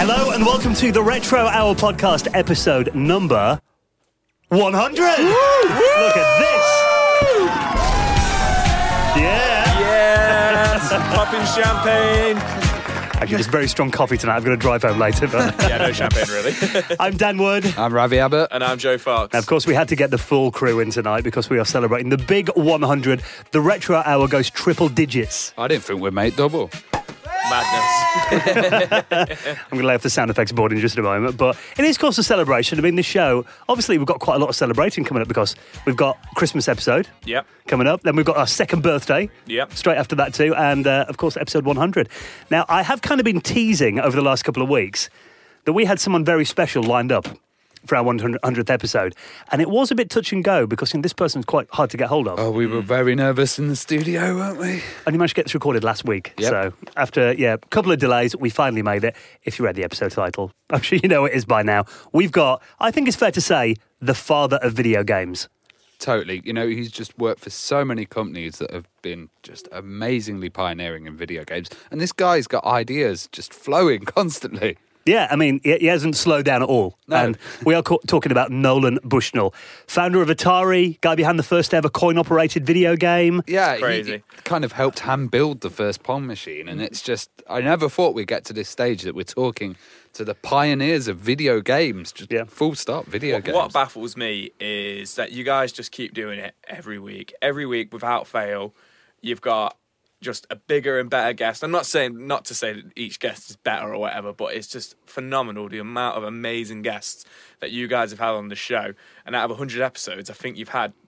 Hello and welcome to the Retro Hour podcast, episode number 100. Look at this. Yeah. Yes. Popping champagne. Actually, there's very strong coffee tonight. I'm going to drive home later. But Yeah, no champagne, really. I'm Dan Wood. I'm Ravi Abbott. And I'm Joe Fox. And of course, we had to get the full crew in tonight because we are celebrating the big 100. The Retro Hour goes triple digits. I didn't think we'd make double. Madness. I'm going to lay off the sound effects board in just a moment. But it is, of course, a celebration. I mean, this show, obviously, we've got quite a lot of celebrating coming up because we've got Christmas episode coming up. Then we've got our second birthday straight after that too. And, of course, episode 100. Now, I have kind of been teasing over the last couple of weeks that we had someone very special lined up for our 100th episode. And it was a bit touch and go because this person's quite hard to get hold of. Oh, we were very nervous in the studio, weren't we? Only managed to get this recorded last week. Yep. So after, a couple of delays, we finally made it. If you read the episode title, I'm sure you know it is by now. We've got, I think it's fair to say, the father of video games. Totally. You know, he's just worked for so many companies that have been just amazingly pioneering in video games. And this guy's got ideas just flowing constantly. Yeah, I mean, he hasn't slowed down at all. No. And we are talking about Nolan Bushnell, founder of Atari, guy behind the first ever coin-operated video game. Yeah, Crazy. he kind of helped hand build the first Pong machine. And it's just, I never thought we'd get to this stage that we're talking to the pioneers of video games. Just full stop, video games. What baffles me is that you guys just keep doing it every week. Every week, without fail, you've got just a bigger and better guest. I'm not saying, not to say that each guest is better or whatever, but it's just phenomenal, the amount of amazing guests that you guys have had on the show. And out of 100 episodes, I think you've had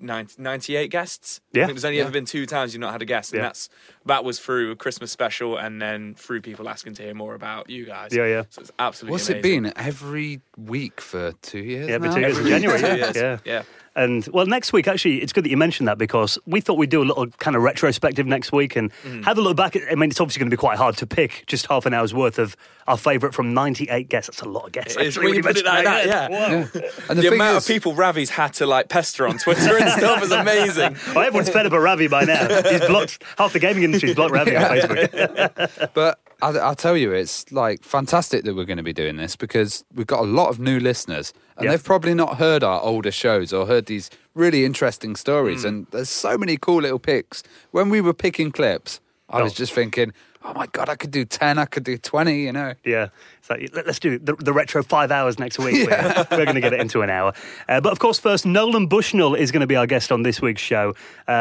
98 guests. Yeah. I think there's only ever been 2 times you've not had a guest. And that was through a Christmas special and then through people asking to hear more about you guys. Yeah. So it's absolutely What's amazing. it been? Every week for 2 years Yeah, now? for 2 years in January. 2 years. Yeah. And, well, next week, actually, it's good that you mentioned that because we thought we'd do a little kind of retrospective next week and have a look back. I mean, it's obviously going to be quite hard to pick just half an hour's worth of our favourite from 98 guests. That's a lot of guests. It is, actually, when you put it like that, Wow. And the thing amount is, of people Ravi's had to pester on Twitter and stuff is amazing. Well, everyone's fed up of Ravi by now. He's blocked, half the gaming industry's blocked Ravi on Facebook. But I'll tell you, it's like fantastic that we're going to be doing this because we've got a lot of new listeners and they've probably not heard our older shows or heard these really interesting stories. And there's so many cool little picks. When we were picking clips, I was just thinking, oh my God, I could do 10, I could do 20, you know. Yeah. So let's do the retro 5 hours next week. We're going to get it into an hour. But of course, first, Nolan Bushnell is going to be our guest on this week's show.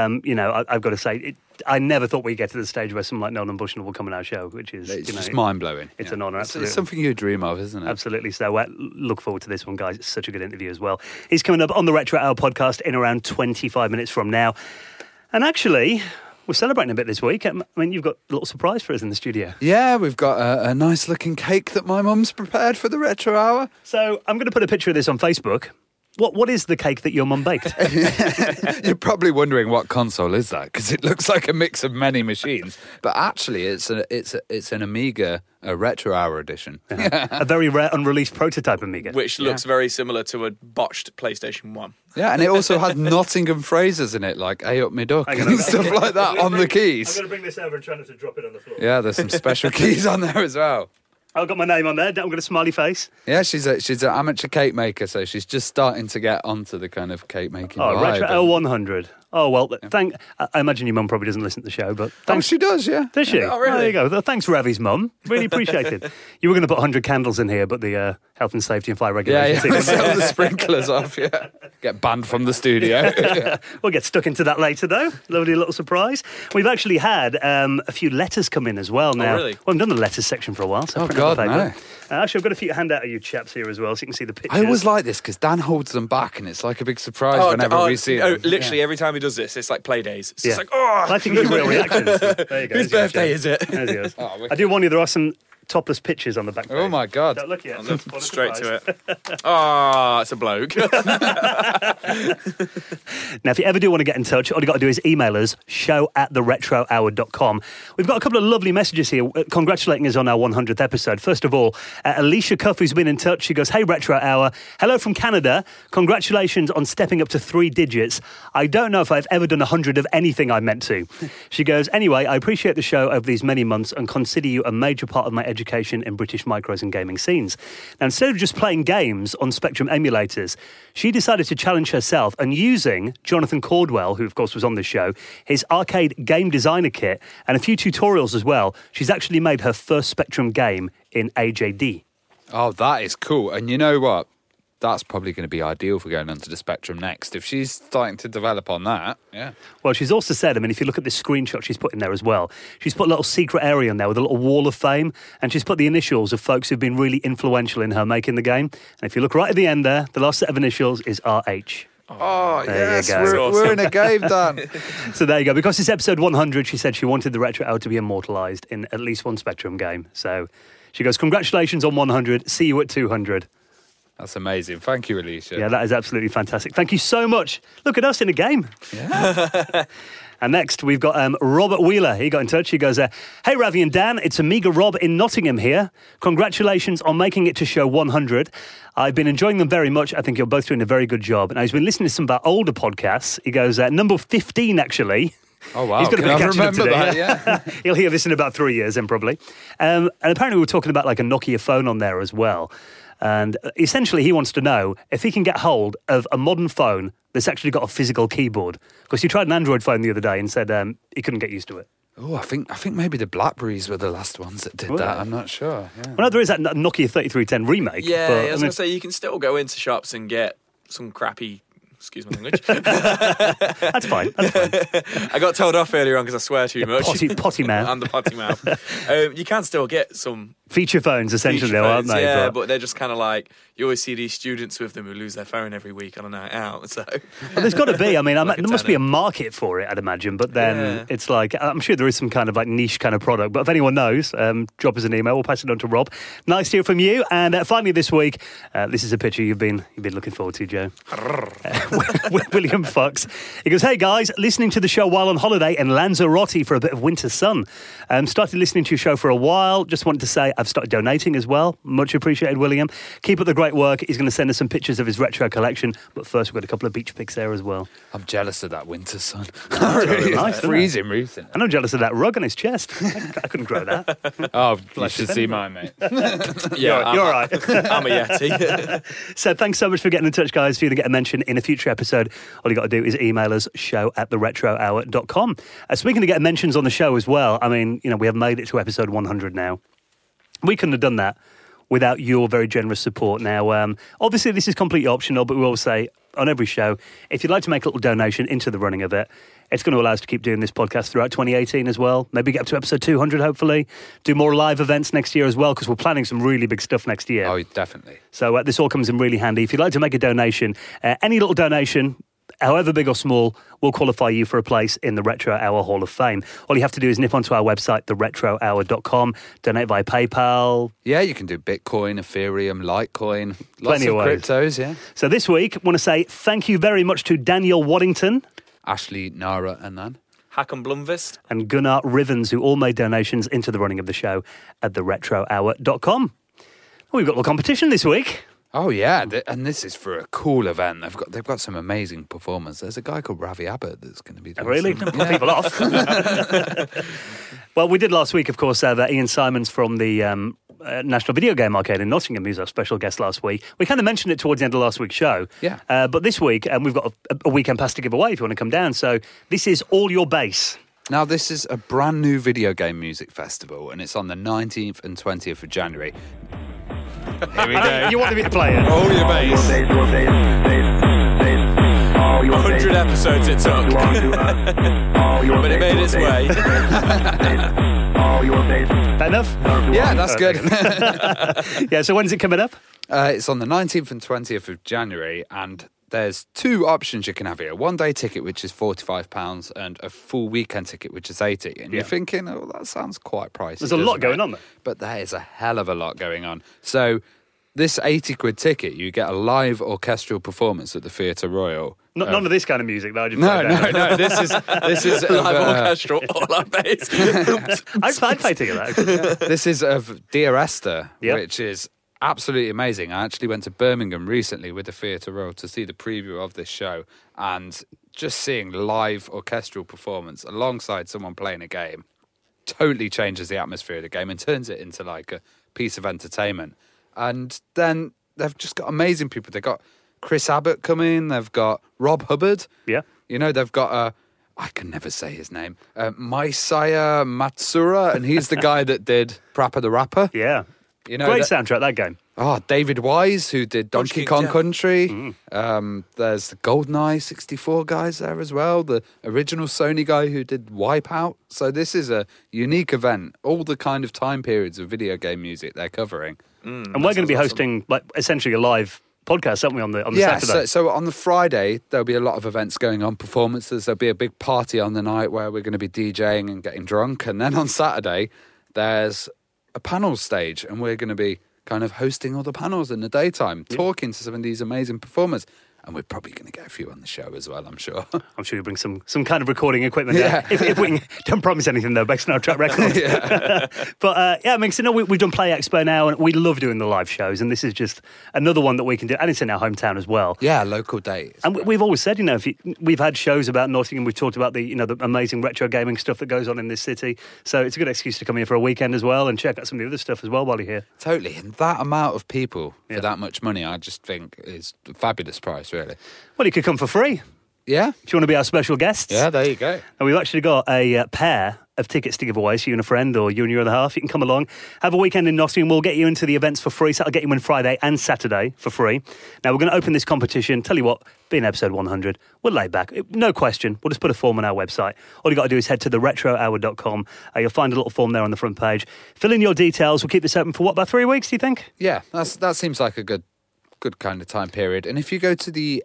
I've got to say, I never thought we'd get to the stage where someone like Nolan Bushnell will come on our show, which is It's just mind-blowing. It's an honour, absolutely. It's something you dream of, isn't it? Absolutely. So look forward to this one, guys. It's such a good interview as well. He's coming up on the Retro Hour podcast in around 25 minutes from now. And actually, we're celebrating a bit this week. I mean, you've got a little surprise for us in the studio. Yeah, we've got a nice-looking cake that my mum's prepared for the Retro Hour. So I'm going to put a picture of this on Facebook. What is the cake that your mum baked? You're probably wondering what console is that because it looks like a mix of many machines, but actually it's an Amiga Retro Hour edition. A very rare unreleased prototype Amiga. Which looks very similar to a botched PlayStation 1. Yeah, and it also has Nottingham phrases in it, like "Hey up me duck" and stuff like that on the keys. I'm going to bring this over and try not to drop it on the floor. Yeah, there's some special keys on there as well. I've got my name on there. I've got a smiley face. Yeah, she's an amateur cake maker, so she's just starting to get onto the kind of cake making. Oh, vibe. Retro L100. Oh, well, I imagine your mum probably doesn't listen to the show, but thanks. Oh, she does, yeah. Does she? Oh, really? There you go. Well, thanks, Ravi's mum. Really appreciate it. You were going to put 100 candles in here, but the health and safety and fire regulations. Yeah, set the sprinklers off, yeah. Get banned from the studio. We'll get stuck into that later, though. Lovely little surprise. We've actually had a few letters come in as well now. Oh, really? Well, I've done the letters section for a while. So Oh, God, no. Actually, I've got a few handout of you chaps here as well, so you can see the pictures. I always like this because Dan holds them back and it's like a big surprise whenever we see them. Literally every time he does this, it's like play days. It's Yeah. just like, oh! I like to give you real reactions. There you go. Whose birthday is it? There's yours. Oh, I do warn you, there are some topless pictures on the back page. Oh, my God. Don't look yet. I'll look What a straight surprise. to it. Oh, it's a bloke. Now, if you ever do want to get in touch, all you got to do is email us, show@theretrohour.com. We've got a couple of lovely messages here congratulating us on our 100th episode. First of all, Alicia Cuff, who's been in touch, she goes, "Hey, Retro Hour. Hello from Canada. Congratulations on stepping up to 3 digits. I don't know if I've ever done 100 of anything I meant to." She goes, "Anyway, I appreciate the show over these many months and consider you a major part of my education education in British micros and gaming scenes. Now, instead of just playing games on Spectrum emulators, she decided to challenge herself, and using Jonathan Caldwell, who of course was on this show, his arcade game designer kit, and a few tutorials as well, she's actually made her first Spectrum game in AJD. Oh, that is cool. And you know what? That's probably going to be ideal for going onto the Spectrum Next. If she's starting to develop on that, yeah. Well, she's also said, I mean, if you look at this screenshot she's put in there as well, she's put a little secret area in there with a little wall of fame, and she's put the initials of folks who've been really influential in her making the game. And if you look right at the end there, the last set of initials is RH. Oh, yes, we're in a game, Dan. So there you go. Because it's episode 100, she said she wanted the Retro Hour to be immortalised in at least one Spectrum game. So she goes, congratulations on 100. See you at 200. That's amazing. Thank you, Alicia. Yeah, that is absolutely fantastic. Thank you so much. Look at us in a game. Yeah. And next, we've got Robert Wheeler. He got in touch. He goes, hey, Ravi and Dan, it's Amiga Rob in Nottingham here. Congratulations on making it to show 100. I've been enjoying them very much. I think you're both doing a very good job. And I've been listening to some of our older podcasts. He goes, number 15, actually. Oh, wow. He's going to be catching up today. That, yeah. He'll hear this in about 3 years, then probably. And apparently we were talking about like a Nokia phone on there as well. And essentially he wants to know if he can get hold of a modern phone that's actually got a physical keyboard. Because he tried an Android phone the other day and said he couldn't get used to it. Oh, I think maybe the Blackberries were the last ones that did that. I'm not sure. Yeah. Well, no, there is that Nokia 3310 remake. Yeah, I was going to say, you can still go into shops and get some crappy... Excuse my language. That's fine. I got told off earlier on because I swear too much. Potty man. I'm the potty mouth. You can still get some... Feature phones, essentially, aren't they? Yeah, but they're just kind of like, you always see these students with them who lose their phone every week on a night out. So, well, there's got to be. I mean, there must be a market for it, I'd imagine. But then it's like, I'm sure there is some kind of like niche kind of product. But if anyone knows, drop us an email. We'll pass it on to Rob. Nice to hear from you. And finally this week, this is a picture you've been looking forward to, Joe. William Fox. He goes, hey guys, listening to the show while on holiday in Lanzarote for a bit of winter sun. Started listening to your show for a while. Just wanted to say I've started donating as well. Much appreciated, William. Keep up the great work. He's going to send us some pictures of his retro collection. But first, we've got a couple of beach pics there as well. I'm jealous of that winter sun. Really nice, freezing recently. And I'm jealous of that rug on his chest. I couldn't grow that. Oh, you should see mine, mate. Yeah, you're all right. I'm a Yeti. So thanks so much for getting in touch, guys. If you're going to get a mention in a future episode, all you got to do is email us, show@theretrohour.com. Speaking of getting mentions on the show as well, I mean, we have made it to episode 100 now. We couldn't have done that without your very generous support. Now, obviously, this is completely optional, but we always say on every show, if you'd like to make a little donation into the running of it, it's going to allow us to keep doing this podcast throughout 2018 as well. Maybe get up to episode 200, hopefully. Do more live events next year as well, because we're planning some really big stuff next year. Oh, definitely. So this all comes in really handy. If you'd like to make a donation, any little donation, however big or small, will qualify you for a place in the Retro Hour Hall of Fame. All you have to do is nip onto our website, theretrohour.com, donate via PayPal. Yeah, you can do Bitcoin, Ethereum, Litecoin, lots Plenty of ways. cryptos, yeah. So this week, I want to say thank you very much to Daniel Waddington, Ashley, Nara, Anand, Hakon Blomqvist, and Gunnar Rivens, who all made donations into the running of the show at theretrohour.com. Well, we've got a little competition this week. Oh yeah, and this is for a cool event. They've got some amazing performers. There's a guy called Ravi Abbott that's going to be doing Really? some, Put people off. Well, we did last week, of course, have Ian Simons from the National Video Game Arcade in Nottingham, who's our special guest last week. We kind of mentioned it towards the end of last week's show. Yeah. But this week, we've got a weekend pass to give away if you want to come down. So this is All Your Bass. Now, this is a brand new video game music festival, and it's on the 19th and 20th of January. Here we go. You wanted me to play it? All Your Bass. 100 episodes it took. But it made its way. That enough? Yeah, that's good. Yeah, so when's it coming up? It's on the 19th and 20th of January, and there's two options you can have here. One day ticket, which is £45, and a full weekend ticket, which is £80. And you're thinking, oh, that sounds quite pricey. There's a lot going on there. But there is a hell of a lot going on. So this 80 quid ticket, you get a live orchestral performance at the Theatre Royal. None of this kind of music, though. No. This is Live orchestral, all our bass. I'd pay ticket that. This is of Dear Esther, Yep. which is absolutely amazing. I actually went to Birmingham recently with the Theatre Royal to see the preview of this show, and just seeing live orchestral performance alongside someone playing a game, totally changes the atmosphere of the game and turns it into like a piece of entertainment. And then they've just got amazing people. They've got Chris Abbott coming. They've got Rob Hubbard. Yeah. You know, they've got I can never say his name. Maisaya Matsura, and he's the guy that did Parappa the Rapper. Yeah. You know, great soundtrack, that game. Oh, David Wise, who did Donkey Kong Country. Mm. There's the GoldenEye 64 guys there as well. The original Sony guy who did Wipeout. So this is a unique event. All the kind of time periods of video game music they're covering. And we're going to be hosting like essentially a live podcast, aren't we, on the Saturday? So on the Friday, there'll be a lot of events going on, performances. There'll be a big party on the night where we're going to be DJing and getting drunk. And then on Saturday, there's a panel stage, and we're going to be kind of hosting all the panels in the daytime, talking to some of these amazing performers. And we're probably going to get a few on the show as well, I'm sure. I'm sure you'll bring some kind of recording equipment. Yeah. If we can, don't promise anything, though, based on our track record. But, I mean, so no, we've done Play Expo now, and we love doing the live shows, and this is just another one that we can do, and it's in our hometown as well. Yeah, local days. And we've always said, we've had shows about Nottingham, we've talked about the amazing retro gaming stuff that goes on in this city, so it's a good excuse to come here for a weekend as well and check out some of the other stuff as well while you're here. Totally, and that amount of people for that much money, I just think is a fabulous price, really. Well, you could come for free. Yeah. If you want to be our special guests. Yeah, there you go. And we've actually got a pair of tickets to give away, so you and a friend or you and your other half. You can come along, have a weekend in Nottingham. We'll get you into the events for free, so that'll get you in Friday and Saturday for free. Now, we're going to open this competition. Tell you what, being episode 100, we're laid back. No question. We'll just put a form on our website. All you got to do is head to theretrohour.com. You'll find a little form there on the front page. Fill in your details. We'll keep this open for, about 3 weeks, do you think? Yeah, that seems like a good kind of time period. And if you go to the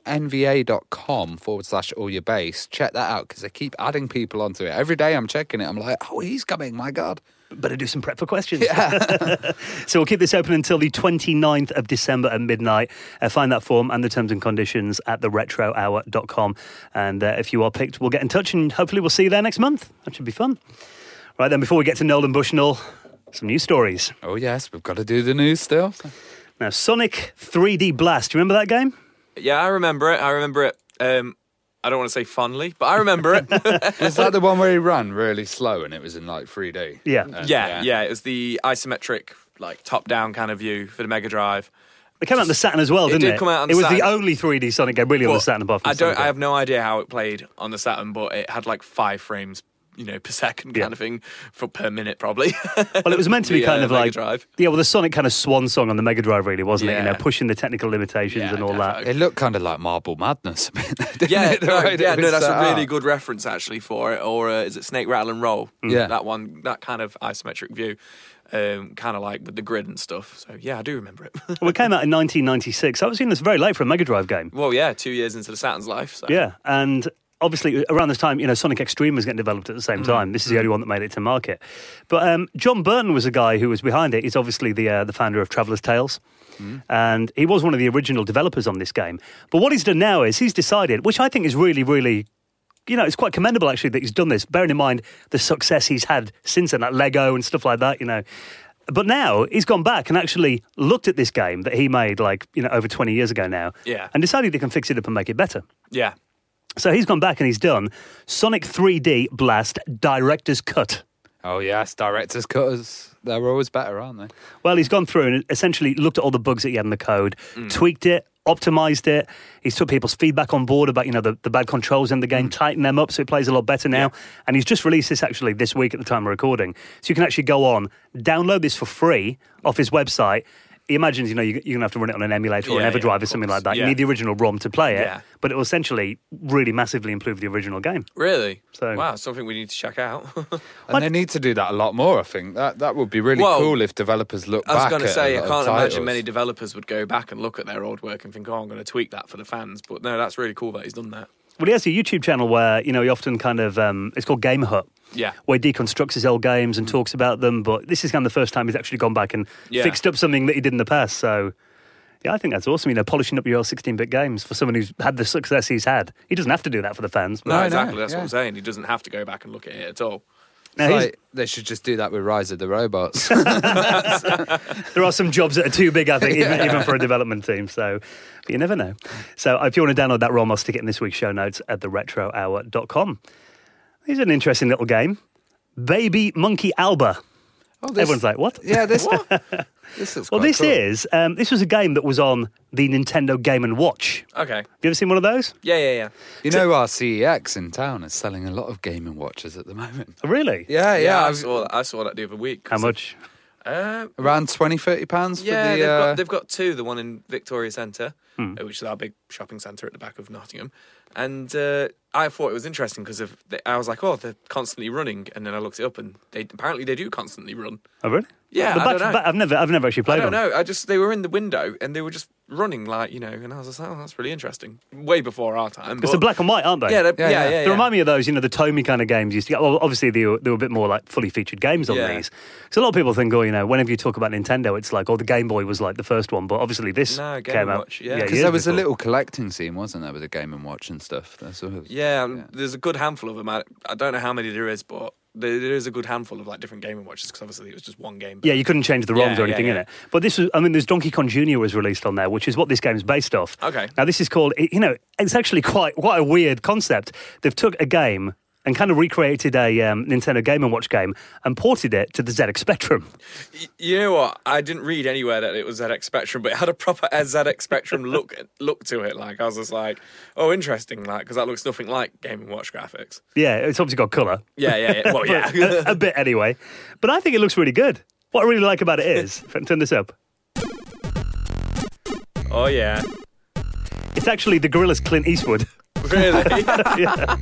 nva.com/allyourbase, check that out, because they keep adding people onto it. Every day I'm checking it, I'm like, oh, he's coming, my God. Better do some prep for questions. Yeah. So we'll keep this open until the 29th of December at midnight. Find that form and the terms and conditions at theretrohour.com. And if you are picked, we'll get in touch and hopefully we'll see you there next month. That should be fun. Right then, before we get to Nolan Bushnell, some news stories. Oh yes, we've got to do the news still. Now, Sonic 3D Blast. Do you remember that game? Yeah, I remember it. I don't want to say fondly, but I remember it. Is that the one where he ran really slow and it was in like 3D? Yeah. Yeah. It was the isometric, like top-down kind of view for the Mega Drive. It came out on the Saturn as well, didn't it? It did come out on the Saturn. Saturn. It was the only 3D Sonic game really on the Saturn apart from I have no idea how it played on the Saturn, but it had like 5 frames per second kind of thing per minute, probably. Well, it was meant to be kind of Mega like Drive. Yeah, well, the Sonic kind of swan song on the Mega Drive, really, wasn't it? Pushing the technical limitations and all that. It looked kind of like Marble Madness. That's a really good reference actually for it. Or is it Snake Rattle and Roll? Yeah, that one, that kind of isometric view. Kind of like with the grid and stuff. So, yeah, I do remember it. Well, it came out in 1996. I was seeing this very late for a Mega Drive game. Well, yeah, 2 years into the Saturn's life. So. Yeah, and obviously around this time, Sonic Extreme was getting developed at the same time. This is the only one that made it to market. But John Burton was the guy who was behind it. He's obviously the founder of Traveller's Tales. And he was one of the original developers on this game. But what he's done now is he's decided, which I think is really, really... it's quite commendable, actually, that he's done this, bearing in mind the success he's had since then, like Lego and stuff like that, But now he's gone back and actually looked at this game that he made, over 20 years ago now, and decided he can fix it up and make it better. Yeah. So he's gone back and he's done Sonic 3D Blast Director's Cut. Oh, yes, Director's Cutters. They're always better, aren't they? Well, he's gone through and essentially looked at all the bugs that he had in the code, tweaked it, optimised it. He's took people's feedback on board about, the bad controls in the game, tightened them up so it plays a lot better now. Yeah. And he's just released this actually this week at the time of recording. So you can actually go on, download this for free off his website. He imagines, you're going to have to run it on an emulator or an EverDrive or something like that. Yeah. You need the original ROM to play it, but it will essentially really massively improve the original game. Really? Wow, something we need to check out. And they need to do that a lot more, I think. That would be really cool if developers look back at I was going to say, I can't imagine many developers would go back and look at their old work and think, I'm going to tweak that for the fans. But no, that's really cool that he's done that. Well, he has a YouTube channel where, he often kind of, it's called Game Hut. Yeah. Where he deconstructs his old games and talks about them. But this is kind of the first time he's actually gone back and fixed up something that he did in the past. So, yeah, I think that's awesome. Polishing up your old 16-bit games for someone who's had the success he's had. He doesn't have to do that for the fans. No, exactly. That's what I'm saying. He doesn't have to go back and look at it at all. Now, they should just do that with Rise of the Robots. There are some jobs that are too big, I think, even for a development team. So, but you never know. So if you want to download that ROM, I'll stick it in this week's show notes at theretrohour.com. It's an interesting little game. Baby Monkey Alba. Everyone's like, what? Yeah, this. This is this was a game that was on the Nintendo Game & Watch. Okay. Have you ever seen one of those? Yeah. You know, our CEX in town is selling a lot of Game & Watches at the moment. Oh, really? Yeah. I saw that the other week. How much? Around £20-30 Yeah, they've got two. The one in Victoria Centre, which is our big shopping centre at the back of Nottingham. And I thought it was interesting because I was like, oh, they're constantly running. And then I looked it up and apparently they do constantly run. Oh, really? Yeah, I don't know. I've never actually played one. I don't know. They were in the window and they were just running and I was just like, oh, that's really interesting. Way before our time. Because they're black and white, aren't they? Yeah. They remind me of those, the Tomy kind of games you used to get. Well, obviously, they were a bit more like fully featured games on these. So a lot of people think, whenever you talk about Nintendo, it's like, the Game Boy was like the first one. But obviously this came out. Watch, yeah. Because there was a little collecting scene, wasn't there, with the Game & Watch and stuff? There's a good handful of them. I don't know how many there is, but there is a good handful of like different Game & Watches because obviously it was just one game. Yeah, you couldn't change the ROMs or anything in it. But this was, there's Donkey Kong Jr. was released on there, which is what this game's based off. Okay. Now this is called, it's actually quite a weird concept. They've took a game and kind of recreated a Nintendo Game & Watch game and ported it to the ZX Spectrum. You know what? I didn't read anywhere that it was ZX Spectrum, but it had a proper ZX Spectrum look to it. Like I was just like, oh, interesting, like because that looks nothing like Game & Watch graphics. Yeah, it's obviously got colour. Yeah. Well, yeah, a bit anyway. But I think it looks really good. What I really like about it is, turn this up. Oh yeah, it's actually the Gorillaz' Clint Eastwood. Really? Yeah.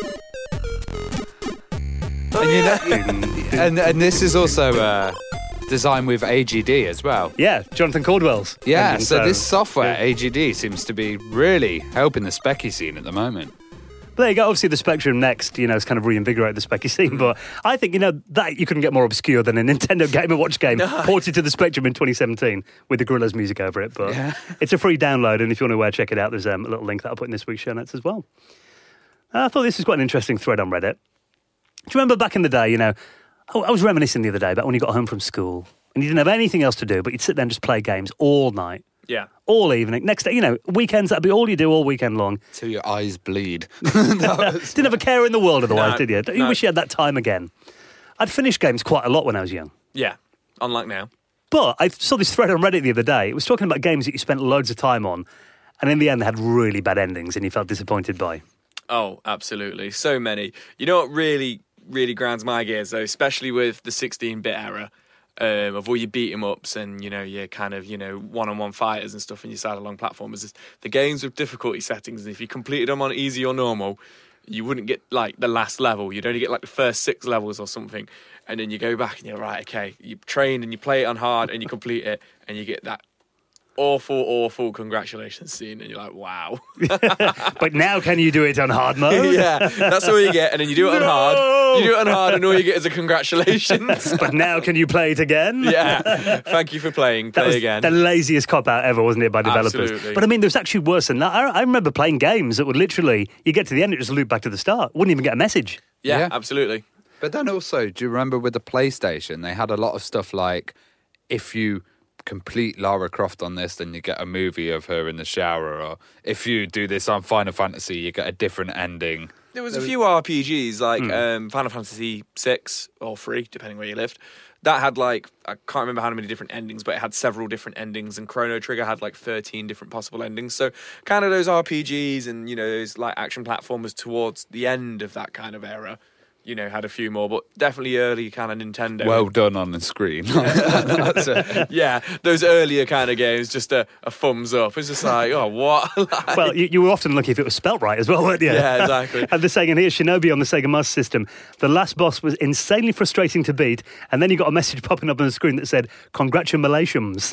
And this is also designed with AGD as well. Yeah, Jonathan Caldwell's. Yeah, so this software, AGD, seems to be really helping the specky scene at the moment. But there you go. Obviously, the Spectrum next, has kind of reinvigorated the specky scene. But I think, that you couldn't get more obscure than a Nintendo Game & Watch game ported to the Spectrum in 2017 with the Gorillaz music over it. But it's a free download, and if you want to check it out, there's a little link that I'll put in this week's show notes as well. I thought this was quite an interesting thread on Reddit. Do you remember back in the day, I was reminiscing the other day about when you got home from school and you didn't have anything else to do, but you'd sit there and just play games all night. Yeah. All evening. Next day, weekends, that'd be all you do all weekend long. Till your eyes bleed. Didn't have a care in the world otherwise, did you? You wish you had that time again. I'd finished games quite a lot when I was young. Yeah, unlike now. But I saw this thread on Reddit the other day. It was talking about games that you spent loads of time on, and in the end they had really bad endings and you felt disappointed by. Oh, absolutely. So many. You know what really grinds my gears, though, especially with the 16-bit era of all your beat-em-ups and, your kind of, one-on-one fighters and stuff and your side-along platformers, is the games with difficulty settings. And if you completed them on easy or normal, you wouldn't get, like, the last level. You'd only get, like, the first 6 levels or something. And then you go back and you're, right, okay, you train and you play it on hard and you complete it and you get that awful congratulations scene, and you're like, wow. But now can you do it on hard mode? Yeah, that's all you get, and then you do it on hard. You do it on hard, and all you get is a congratulations. But now can you play it again? Yeah, thank you for playing. Play again. The laziest cop-out ever, wasn't it, by developers? Absolutely. But there's actually worse than that. I remember playing games that would literally, you get to the end, it just loop back to the start. Wouldn't even get a message. Yeah, absolutely. But then also, do you remember with the PlayStation, they had a lot of stuff like, if you complete Lara Croft on this, then you get a movie of her in the shower, or if you do this on Final Fantasy, you get a different ending. There was a few RPGs like Final Fantasy 6 or 3, depending where you lived, that had I can't remember how many different endings, but it had several different endings, and Chrono Trigger had 13 different possible endings. So kind of those RPGs and those action platformers towards the end of that kind of era, had a few more, but definitely early kind of Nintendo. Well done on the screen. Yeah, those earlier kind of games, just a thumbs up. It's just like, oh, what? Well, you were often lucky if it was spelt right as well, weren't you? Yeah, exactly. And they're saying in here, Shinobi on the Sega Master System, the last boss was insanely frustrating to beat, and then you got a message popping up on the screen that said, congratulations.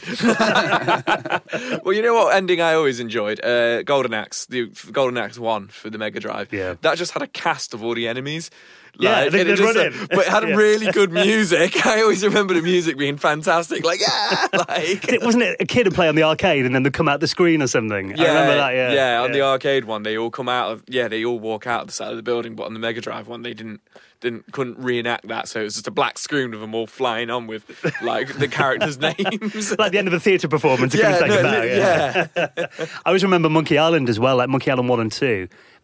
Well, you know what ending I always enjoyed? Golden Axe, the Golden Axe 1 for the Mega Drive. Yeah. That just had a cast of all the enemies. They'd run in. But it had really good music. I always remember the music being fantastic. Wasn't it a kid would play on the arcade and then they'd come out the screen or something? Yeah, I remember that, yeah. On the arcade one, they all come out of, they all walk out of the side of the building, but on the Mega Drive one, they couldn't reenact that, so it was just a black screen of them all flying on with, the characters' names. Like the end of a theatre performance, you couldn't take them out. Yeah. I always remember Monkey Island as well, like Monkey Island 1 and 2,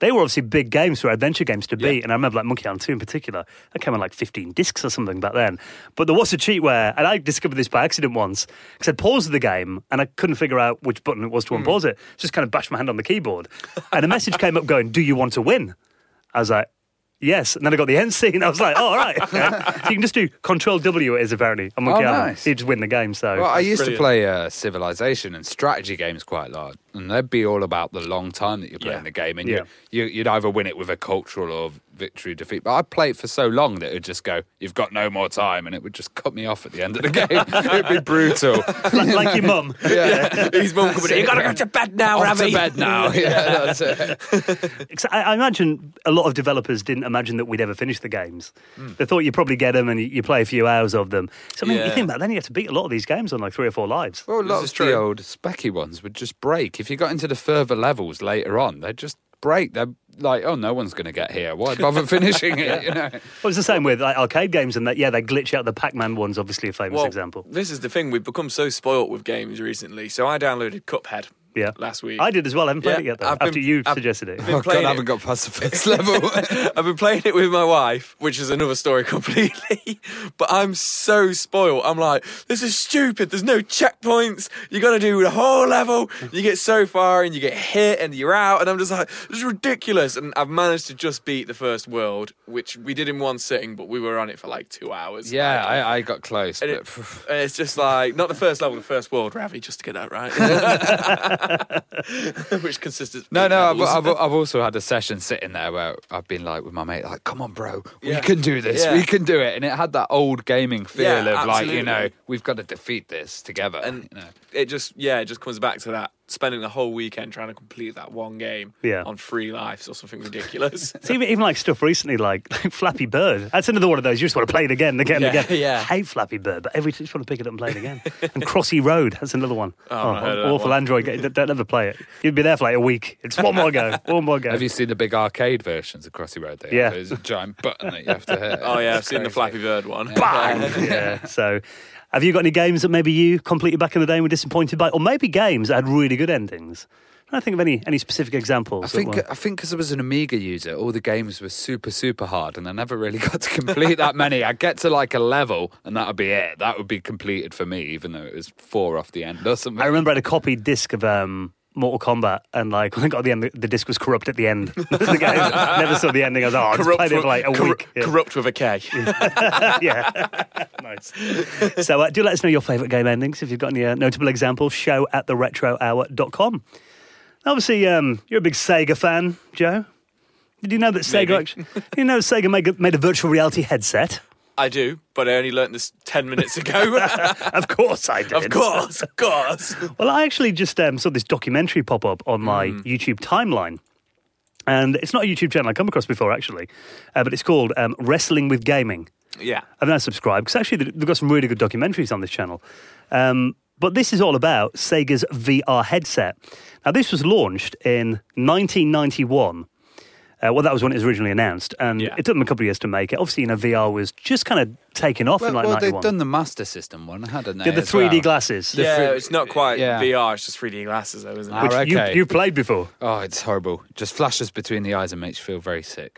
they were obviously big games for adventure games to beat. And I remember like Monkey Island 2 in particular, that came on like 15 discs or something back then. But there was a cheatware, and I discovered this by accident once, because I'd paused the game and I couldn't figure out which button it was to unpause it. Just kind of bashed my hand on the keyboard. And a message came up going, "Do you want to win?" I was like, yes. And then I got the end scene. I was like, oh, all right. Okay. So you can just do Control W, it is apparently, on Monkey Island. Nice. You just win the game. So I used to play Civilization and strategy games quite a lot. And they'd be all about the long time that you're playing the game. And you'd either win it with a cultural or victory defeat. But I'd play it for so long that it would just go, "You've got no more time." And it would just cut me off at the end of the game. It'd be brutal. like your mum. Yeah. His mum coming in, "You got to go to bed now, Ravi." Off to bed now. Yeah, that's it. I imagine a lot of developers didn't imagine that we'd ever finish the games. They thought you'd probably get them and you play a few hours of them. So I mean, you think about it, then you have to beat a lot of these games on like 3 or 4 lives. Well, a lot of the old specky ones would just break. If you got into the further levels later on, they'd just break. They're like, "Oh, no one's going to get here. Why bother finishing it?" You know. Well, it's the same with like, arcade games, and that they glitch out. The Pac-Man one's obviously a famous example. This is the thing, we've become so spoilt with games recently. So I downloaded Cuphead last week. I did as well. I haven't played it yet, though, after you suggested it. Oh, God, I haven't got past the first level. I've been playing it with my wife, which is another story completely. But I'm so spoiled. I'm like, this is stupid. There's no checkpoints. You got to do the whole level. You get so far and you get hit and you're out. And I'm just like, this is ridiculous. And I've managed to just beat the first world, which we did in one sitting, but we were on it for like 2 hours. Yeah, I got close. And it's just like, not the first level, the first world, Ravi, just to get that right. Which consists of I've also had a session sitting there where I've been like with my mate, like, "Come on, bro, we can do this, we can do it," and it had that old gaming feel of absolutely. like, we've got to defeat this together. And it just comes back to that, spending the whole weekend trying to complete that one game on 3 lives or something ridiculous. It's even like stuff recently like Flappy Bird. That's another one of those. You just want to play it again and again and again. Yeah. I hate Flappy Bird, but every time you just want to pick it up and play it again. And Crossy Road, that's another one. Awful Android game. Don't ever play it. You'd be there for like a week. It's one more go. Have you seen the big arcade versions of Crossy Road? There's a giant button that you have to hit. Oh yeah, I've seen the Flappy Bird one. Bang! Yeah. So, have you got any games that maybe you completed back in the day and were disappointed by, or maybe games that had really good endings? I don't think of any specific examples. I think because I was an Amiga user, all the games were super, super hard, and I never really got to complete that many. I'd get to like a level, and that would be it. That would be completed for me, even though it was 4 off the end or something. I remember I had a copied disc of Mortal Kombat, and like when I got to the end, the disc was corrupt at the end. The game, never saw the ending. I was like, I just played it for like a week. Corrupt with a K. Yeah. Nice. So do let us know your favourite game endings. If you've got any notable examples, show@theretrohour.com. Obviously, you're a big Sega fan, Joe. Did you know that Sega made a virtual reality headset? I do, but I only learnt this 10 minutes ago. Of course I did. Of course. Well, I actually just saw this documentary pop up on my YouTube timeline. And it's not a YouTube channel I've come across before, actually. But it's called Wrestling with Gaming. Yeah. I've now subscribed, because actually they've got some really good documentaries on this channel. But this is all about Sega's VR headset. Now, this was launched in 1991. Well, that was when it was originally announced, and it took them a couple of years to make it. Obviously, VR was just kind of taken off in like 91. They've done the Master System one, hadn't they? Did the 3D glasses. It's not quite VR, it's just 3D glasses, though, isn't it? Which you've played before. Oh, it's horrible. Just flashes between the eyes and makes you feel very sick.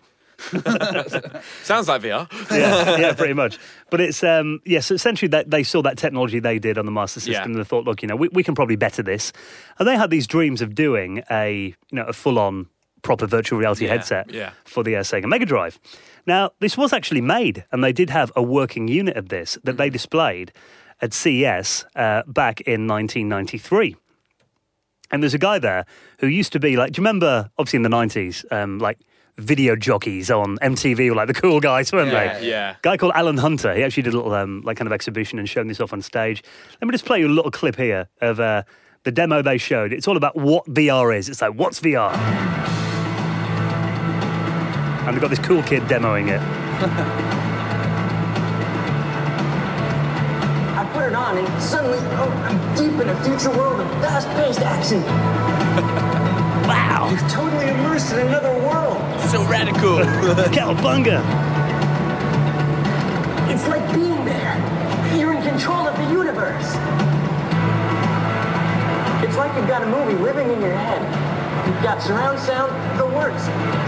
Sounds like VR. yeah, pretty much. But it's so essentially they saw that technology they did on the Master System and they thought, look, we can probably better this. And they had these dreams of doing a full-on proper virtual reality headset for the Sega Mega Drive. Now, this was actually made, and they did have a working unit of this that they displayed at CES back in 1993. And there's a guy there who used to be like, do you remember, obviously in the 90s, like video jockeys on MTV were like the cool guys, weren't they? Yeah. Guy called Alan Hunter. He actually did a little like kind of exhibition and showing this off on stage. Let me just play you a little clip here of the demo they showed. It's all about what VR is. It's like, what's VR? And they've got this cool kid demoing it. I put it on and suddenly, I'm deep in a future world of fast-paced action. Wow. You're totally immersed in another world. So radical. Cowabunga. It's like being there. You're in control of the universe. It's like you've got a movie living in your head. You've got surround sound, the works.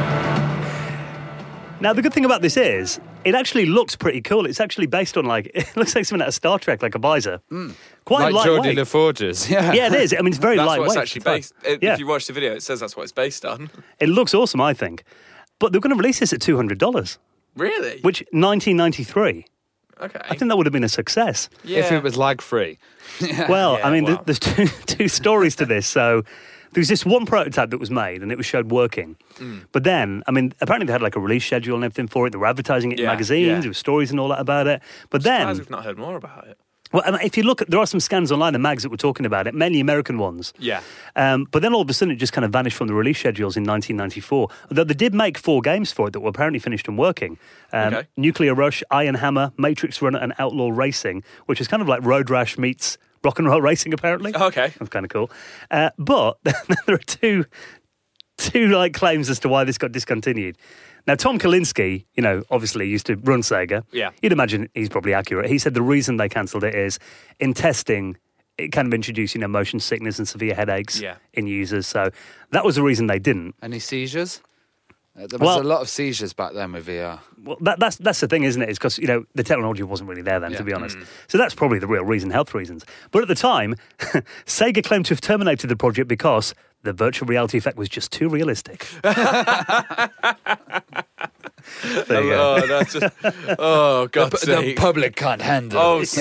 Now, the good thing about this is, it actually looks pretty cool. It's actually based on, it looks like something out of Star Trek, like a visor. Quite like lightweight. Geordie LaForge's, yeah. Yeah, it is. I mean, it's very that's lightweight. That's what it's actually based. If you watch the video, it says that's what it's based on. It looks awesome, I think. But they're going to release this at $200. Really? Which, 1993. Okay. I think that would have been a success. Yeah. If it was lag-free. Well, I mean, there's two stories to this. So there was this one prototype that was made and it was showed working. But then, I mean, apparently they had like a release schedule and everything for it. They were advertising it in magazines. There were stories and all that about it. But then... we've not heard more about it. Well, I mean, if you look at, there are some scans online, the mags that were talking about it, mainly American ones. Yeah. But then all of a sudden it just kind of vanished from the release schedules in 1994. Although they did make 4 games for it that were apparently finished and working. Nuclear Rush, Iron Hammer, Matrix Runner and Outlaw Racing, which is kind of like Road Rash meets rock and roll racing, apparently. Okay. That's kind of cool. But there are two claims as to why this got discontinued. Now, Tom Kalinske, obviously used to run Sega. Yeah. You'd imagine he's probably accurate. He said the reason they cancelled it is, in testing, it kind of introduced, motion sickness and severe headaches in users. So that was the reason they didn't. Any seizures? There was a lot of seizures back then with VR. Well, that's the thing, isn't it? It's because, the technology wasn't really there then, to be honest. So that's probably the real reason, health reasons. But at the time, Sega claimed to have terminated the project because the virtual reality effect was just too realistic. There you go. That's just, God's sake. The public can't handle Oh, it.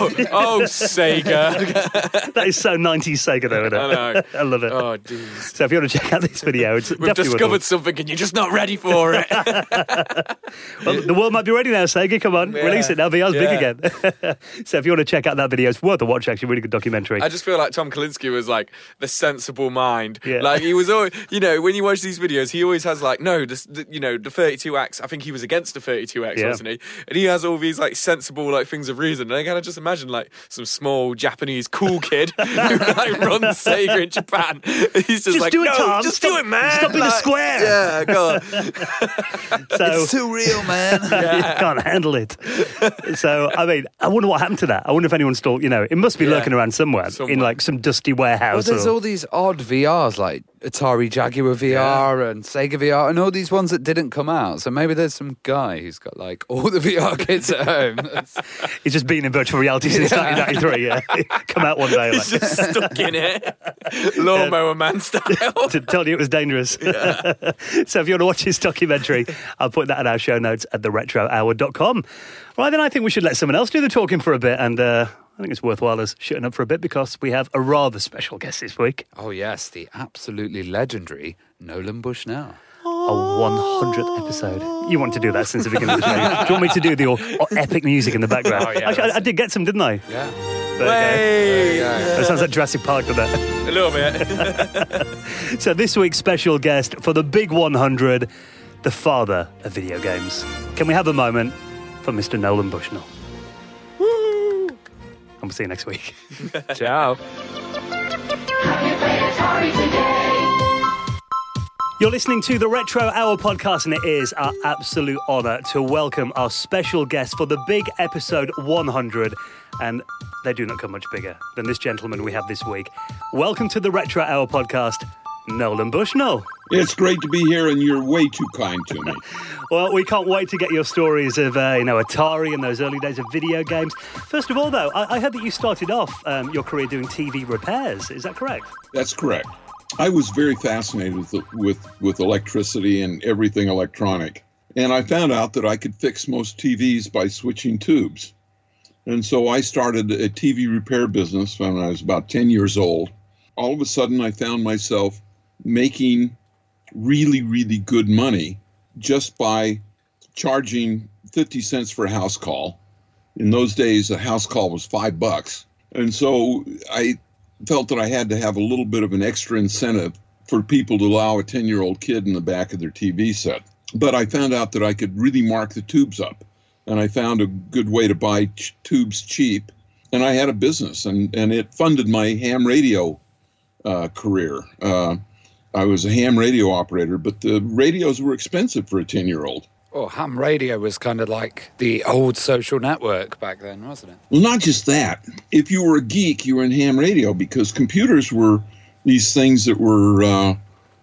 Sega. That is so 90s Sega, though, isn't it? I know. I love it. Oh, jeez. So if you want to check out this video, it's We've discovered something and you're just not ready for it. Well, the world might be ready now, Sega. Come on, release it now. VR's big again. So if you want to check out that video, it's worth a watch, actually. Really good documentary. I just feel like Tom Kalinske was like the sensible mind. Yeah. Like he was always, when you watch these videos, he always has like, the 32X. I think he was against the 32X, wasn't he? And he has all these like sensible like things of reason. And I kind of just imagine like some small Japanese cool kid who like runs Sega in Japan. He's just like, do it, Tom. Just do it, man. Stop being a square. Yeah, go on. So, it's too real, man. You can't handle it. So, I mean, I wonder what happened to that. I wonder if anyone still, it must be lurking around somewhere in like some dusty warehouse. Well, there's all these odd VRs like Atari Jaguar VR and Sega VR and all these ones that didn't come out. So maybe there's some guy who's got like all the VR kits at home. He's just been in virtual reality since 1993. Yeah, come out one day. He's just stuck in it, lawnmower man style. To tell you it was dangerous. Yeah. So if you want to watch his documentary, I'll put that in our show notes at theretrohour.com. Right, then I think we should let someone else do the talking for a bit, and I think it's worthwhile us shutting up for a bit because we have a rather special guest this week. Oh yes, the absolutely legendary Nolan Bushnell. A 100th episode. You want to do that since the beginning of the show. Do you want me to do the epic music in the background? Oh, yeah, Actually, I did get some, didn't I? Yeah. Hey! That sounds like Jurassic Park, doesn't it? A little bit. So this week's special guest for the big 100, the father of video games. Can we have a moment for Mr. Nolan Bushnell? Woo! And we'll see you next week. Ciao. You're listening to the Retro Hour podcast, and it is our absolute honour to welcome our special guest for the big episode 100. And they do not come much bigger than this gentleman we have this week. Welcome to the Retro Hour podcast, Nolan Bushnell. It's great to be here, and you're way too kind to me. Well, we can't wait to get your stories of, Atari and those early days of video games. First of all, though, I heard that you started off your career doing TV repairs. Is that correct? That's correct. I was very fascinated with electricity and everything electronic. And I found out that I could fix most TVs by switching tubes. And so I started a TV repair business when I was about 10 years old. All of a sudden, I found myself making really, really good money just by charging 50 cents for a house call. In those days, a house call was $5. And so I felt that I had to have a little bit of an extra incentive for people to allow a 10-year-old kid in the back of their TV set. But I found out that I could really mark the tubes up, and I found a good way to buy tubes cheap, and I had a business, and it funded my ham radio career. I was a ham radio operator, but the radios were expensive for a 10-year-old. Oh, ham radio was kind of like the old social network back then, wasn't it? Well, not just that. If you were a geek, you were in ham radio because computers were these things that were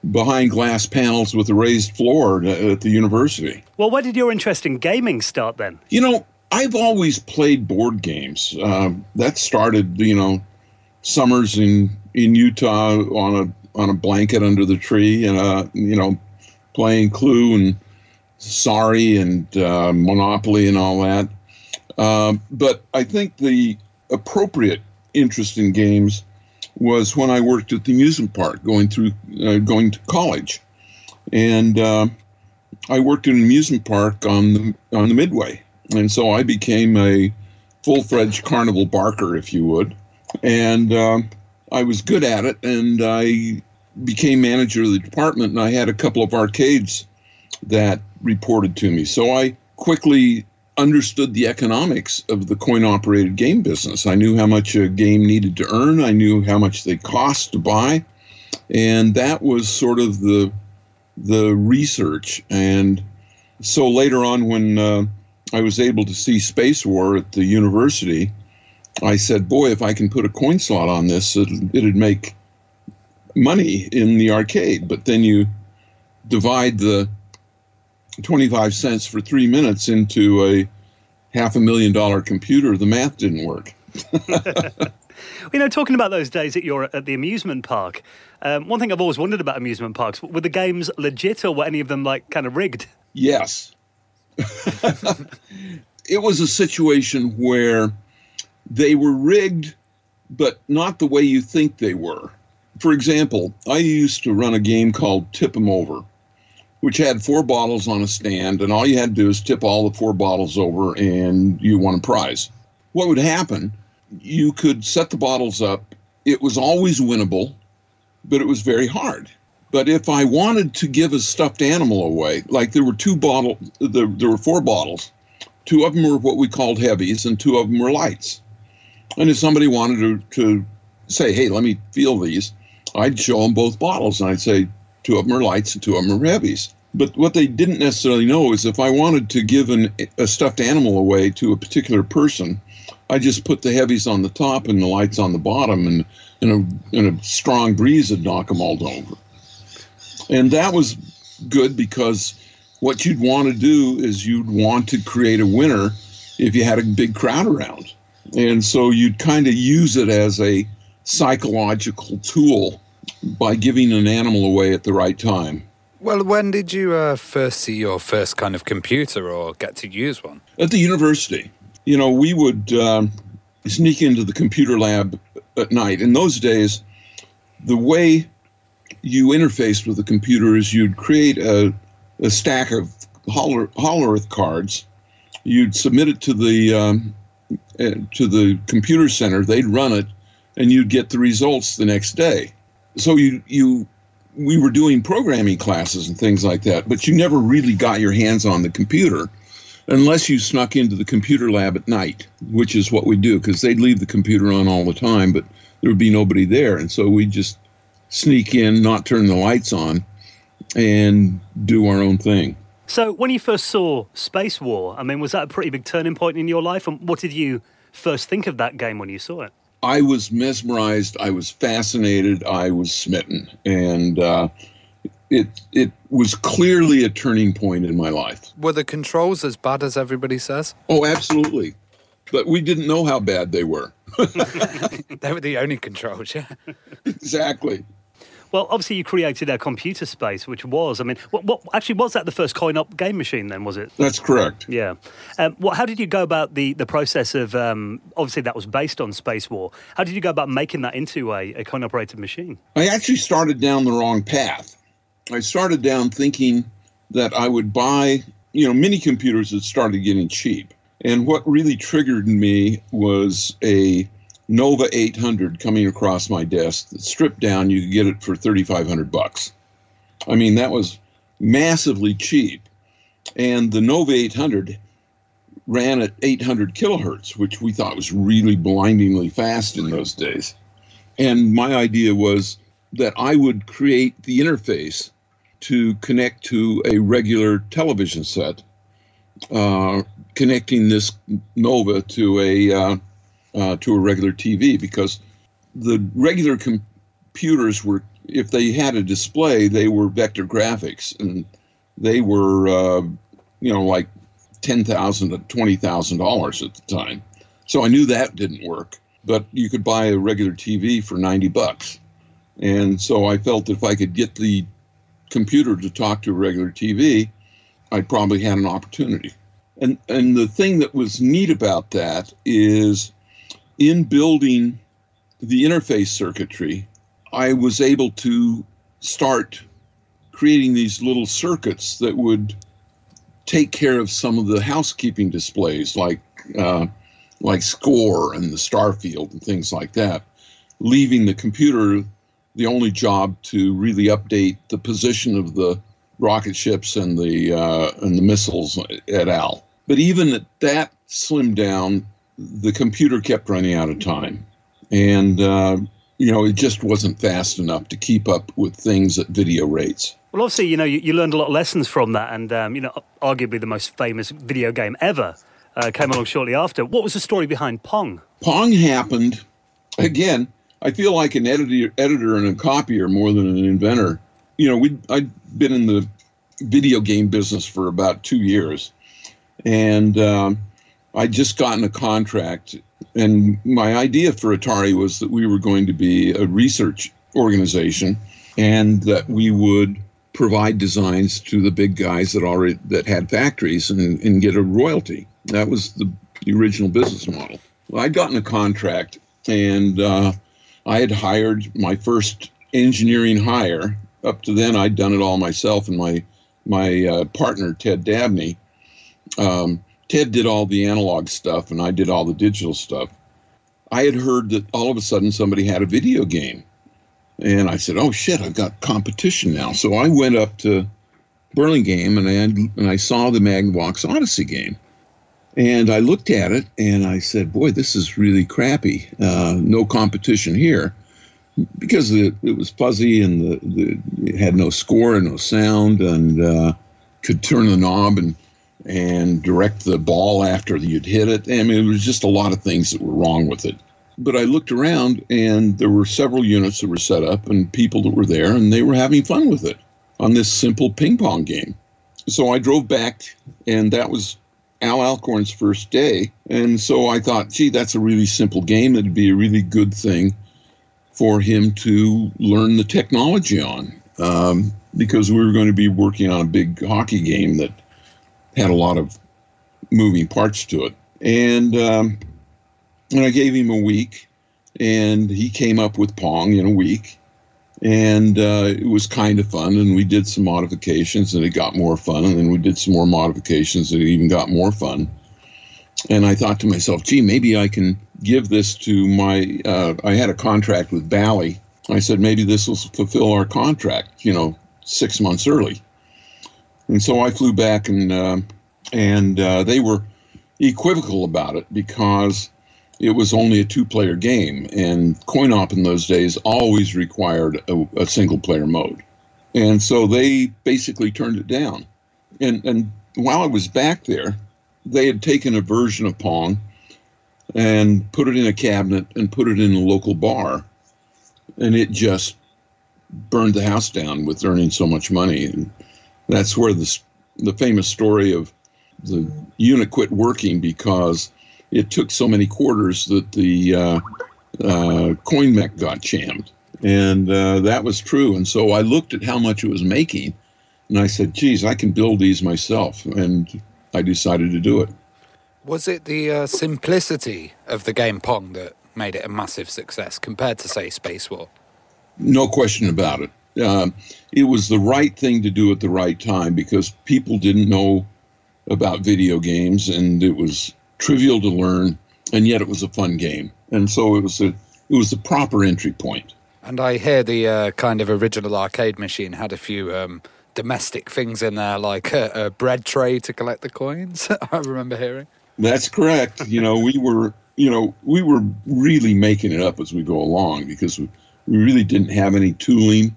behind glass panels with a raised floor at the university. Well, where did your interest in gaming start then? I've always played board games. That started, summers in Utah on a blanket under the tree, and playing Clue and Sorry and Monopoly and all that. But I think the appropriate interest in games was when I worked at the amusement park, going to college, and I worked in an amusement park on the Midway, and so I became a full-fledged carnival barker, if you would, and I was good at it, and I became manager of the department, and I had a couple of arcades that reported to me, so I quickly understood the economics of the coin-operated game business. I knew how much a game needed to earn. I knew how much they cost to buy. And that was sort of the research. And so later on, when I was able to see Space War at the university, I said, boy, if I can put a coin slot on this, it'd make money in the arcade. But then you divide the 25 cents for 3 minutes into a $500,000 computer, the math didn't work. Talking about those days at the amusement park, one thing I've always wondered about amusement parks, were the games legit or were any of them kind of rigged? Yes. It was a situation where they were rigged, but not the way you think they were. For example, I used to run a game called Tip 'em Over, which had 4 bottles on a stand, and all you had to do is tip all the 4 bottles over, and you won a prize. What would happen, you could set the bottles up. It was always winnable, but it was very hard. But if I wanted to give a stuffed animal away, like there were 4 bottles. 2 of them were what we called heavies, and 2 of them were lights. And if somebody wanted to say, hey, let me feel these, I'd show them both bottles, and I'd say, 2 of them are lights and 2 of them are heavies. But what they didn't necessarily know is if I wanted to give a stuffed animal away to a particular person, I just put the heavies on the top and the lights on the bottom, and in a strong breeze would knock them all over. And that was good because what you'd want to do is you'd want to create a winner if you had a big crowd around. And so you'd kind of use it as a psychological tool by giving an animal away at the right time. Well, when did you first see your first kind of computer or get to use one? At the university. We would sneak into the computer lab at night. In those days, the way you interfaced with the computer is you'd create a stack of Hollow Earth cards. You'd submit it to the computer center. They'd run it, and you'd get the results the next day. So we were doing programming classes and things like that, but you never really got your hands on the computer unless you snuck into the computer lab at night, which is what we do, because they'd leave the computer on all the time, but there would be nobody there. And so we'd just sneak in, not turn the lights on, and do our own thing. So when you first saw Space War, was that a pretty big turning point in your life? And what did you first think of that game when you saw it? I was mesmerized, I was fascinated, I was smitten, and it was clearly a turning point in my life. Were the controls as bad as everybody says? Oh, absolutely. But we didn't know how bad they were. They were the only controls, yeah. Exactly. Well, obviously you created a computer space, which was, what actually was that the first coin-op game machine then, was it? That's correct. Yeah. How did you go about the process of, obviously that was based on Space War, how did you go about making that into a coin-operated machine? I actually started down the wrong path. I started down thinking that I would buy, mini computers that started getting cheap. And what really triggered me was a Nova 800 coming across my desk. Stripped down, you could get it for $3,500. That was massively cheap. And the Nova 800 ran at 800 kilohertz, which we thought was really blindingly fast in those days. And my idea was that I would create the interface to connect to a regular television set, connecting this Nova to a regular TV, because the regular computers were if they had a display, they were vector graphics, and they were, like $10,000 to $20,000 at the time. So I knew that didn't work, but you could buy a regular TV for $90. And so I felt that if I could get the computer to talk to a regular TV, I probably had an opportunity. And the thing that was neat about that is in building the interface circuitry, I was able to start creating these little circuits that would take care of some of the housekeeping displays like Score and the Starfield and things like that, leaving the computer the only job to really update the position of the rocket ships and the missiles et al. But even at that slimmed down, the computer kept running out of time. And, it just wasn't fast enough to keep up with things at video rates. Well, obviously, you learned a lot of lessons from that. And, arguably the most famous video game ever came along shortly after. What was the story behind Pong? Pong happened, again, I feel like an editor and a copier more than an inventor. I'd been in the video game business for about 2 years. And I'd just gotten a contract. And my idea for Atari was that we were going to be a research organization and that we would provide designs to the big guys that had factories and get a royalty. That was the original business model. Well, I'd gotten a contract, and I had hired my first engineering hire. Up to then, I'd done it all myself, and my partner, Ted Dabney, Ted did all the analog stuff, and I did all the digital stuff. I had heard that all of a sudden somebody had a video game. And I said, oh, shit, I've got competition now. So I went up to Burlingame, and I saw the Magnavox Odyssey game. And I looked at it, and I said, boy, this is really crappy. No competition here. Because it was fuzzy, and it had no score and no sound, and could turn the knob and direct the ball after you'd hit it. I mean, it was just a lot of things that were wrong with it. But I looked around, and there were several units that were set up and people that were there, and they were having fun with it on this simple ping pong game. So I drove back, and that was Al Alcorn's first day. And so I thought, gee, that's a really simple game. It'd be a really good thing for him to learn the technology on, because we were going to be working on a big hockey game that had a lot of moving parts to it. And I gave him a week, and he came up with Pong in a week. And it was kind of fun, and we did some modifications, and it got more fun. And then we did some more modifications, and it even got more fun. And I thought to myself, gee, maybe I can give this to I had a contract with Bally. I said, maybe this will fulfill our contract, 6 months early. And so I flew back, and they were equivocal about it because it was only a two-player game, and coin-op in those days always required a single-player mode. And so they basically turned it down. And while I was back there, they had taken a version of Pong and put it in a cabinet and put it in a local bar, and it just burned the house down with earning so much money. And that's where the famous story of the unit quit working because it took so many quarters that the coin mech got jammed. And that was true. And so I looked at how much it was making, and I said, geez, I can build these myself. And I decided to do it. Was it the simplicity of the game Pong that made it a massive success compared to, say, Space War? No question about it. It was the right thing to do at the right time because people didn't know about video games, and it was trivial to learn, and yet it was a fun game. And so it was the proper entry point. And I hear the kind of original arcade machine had a few domestic things in there, like a bread tray to collect the coins. I remember hearing. That's correct. We were really making it up as we go along because we really didn't have any tooling.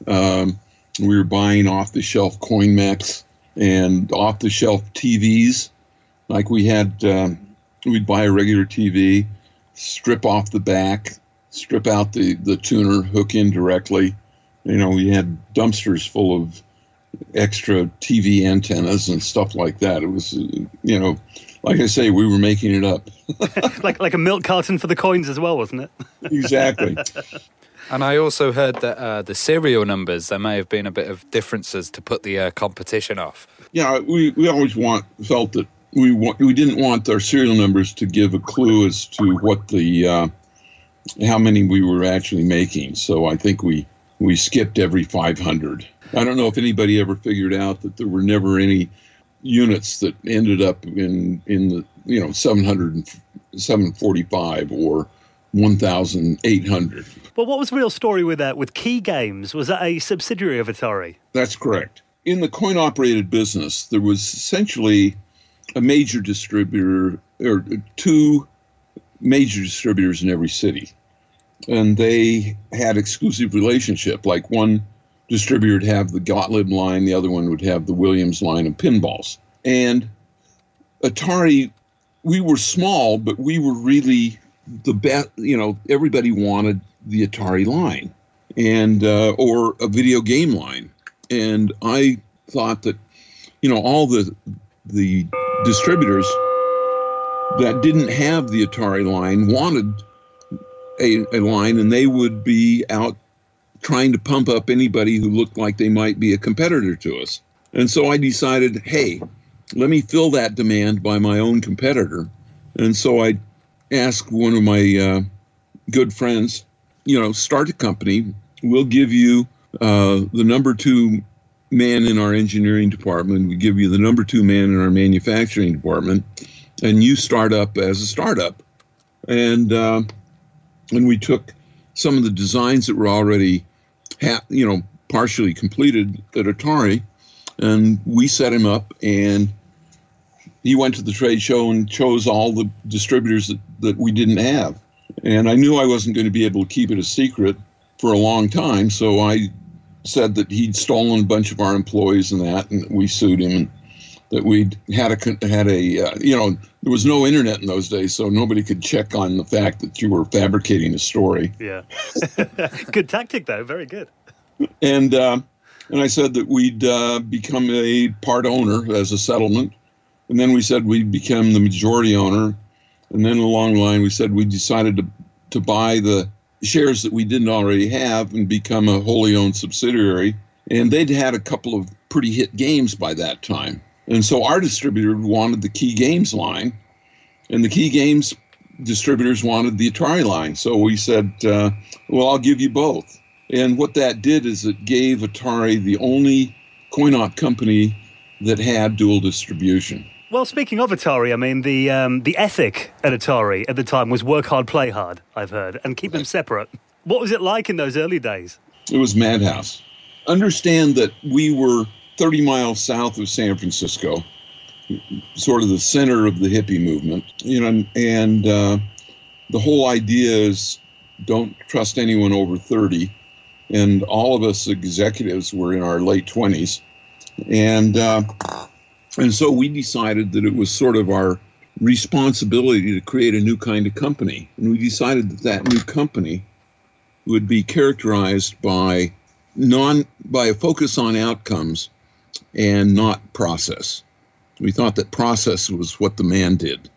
We were buying off-the-shelf coin mechs and off-the-shelf TVs. Like we'd buy a regular TV, strip off the back, strip out the tuner, hook in directly, We had dumpsters full of extra TV antennas and stuff like that. It was, like I say, we were making it up. like a milk carton for the coins as well, wasn't it? Exactly. And I also heard that the serial numbers, there may have been a bit of differences to put the competition off. Yeah, we always felt that we didn't want our serial numbers to give a clue as to what how many we were actually making. So I think we skipped every 500. I don't know if anybody ever figured out that there were never any units that ended up in the 745 or 1,800. Well, what was the real story with Key Games? Was that a subsidiary of Atari? That's correct. In the coin-operated business, there was essentially a major distributor, or two major distributors in every city. And they had exclusive relationship. Like one distributor would have the Gottlieb line, the other one would have the Williams line of pinballs. And Atari, we were small, but we were really the best. Everybody wanted the Atari line, and or a video game line. And I thought that, all the distributors that didn't have the Atari line wanted a line, and they would be out trying to pump up anybody who looked like they might be a competitor to us. And so I decided, hey, let me fill that demand by my own competitor. And so I asked one of my good friends, start a company. We'll give you the number 2 man in our engineering department. We give you the number 2 man in our manufacturing department, and you start up as a startup. And we took some of the designs that were already, partially completed at Atari, and we set him up, and he went to the trade show and chose all the distributors that we didn't have. And I knew I wasn't going to be able to keep it a secret for a long time, so I said that he'd stolen a bunch of our employees and we sued him, and that we'd had there was no internet in those days, so nobody could check on the fact that you were fabricating a story. Yeah. Good tactic, though. Very good. And I said that we'd become a part owner as a settlement. And then we said we'd become the majority owner. And then along the line, we said we decided to buy the shares that we didn't already have and become a wholly owned subsidiary. And they'd had a couple of pretty hit games by that time. And so our distributor wanted the Key Games line, and the Key Games distributors wanted the Atari line. So we said, well, I'll give you both. And what that did is it gave Atari the only coin-op company that had dual distribution. Well, speaking of Atari, I mean, the ethic at Atari at the time was work hard, play hard, I've heard, and keep them separate. What was it like in those early days? It was madhouse. Understand that we were 30 miles south of San Francisco, sort of the center of the hippie movement, and the whole idea is don't trust anyone over 30. And all of us executives were in our late 20s. And so we decided that it was sort of our responsibility to create a new kind of company. And we decided that new company would be characterized by a focus on outcomes and not process. We thought that process was what the man did.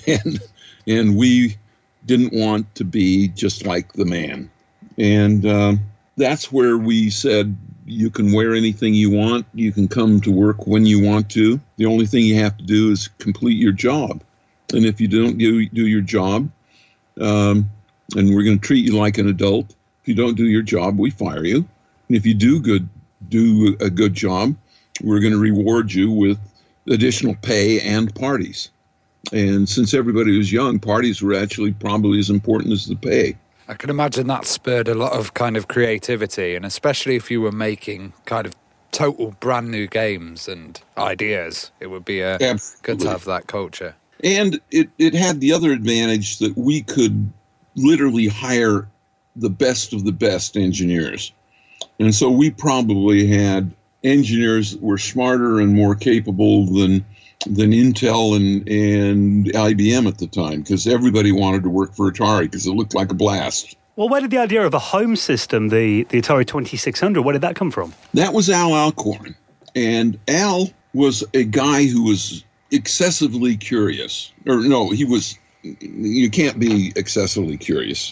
And we didn't want to be just like the man. And that's where we said, you can wear anything you want. You can come to work when you want to. The only thing you have to do is complete your job. And if you don't do your job, and we're going to treat you like an adult, if you don't do your job, we fire you. And if you do a good job, we're going to reward you with additional pay and parties. And since everybody was young, parties were actually probably as important as the pay. I can imagine that spurred a lot of kind of creativity, and especially if you were making kind of total brand new games and ideas, it would be good to have that culture. And it had the other advantage that we could literally hire the best of the best engineers. And so we probably had engineers that were smarter and more capable than Intel and IBM at the time, because everybody wanted to work for Atari because it looked like a blast. Well, where did the idea of a home system, the Atari 2600, where did that come from? That was Al Alcorn. And Al was a guy who was excessively curious. Or no, you can't be excessively curious.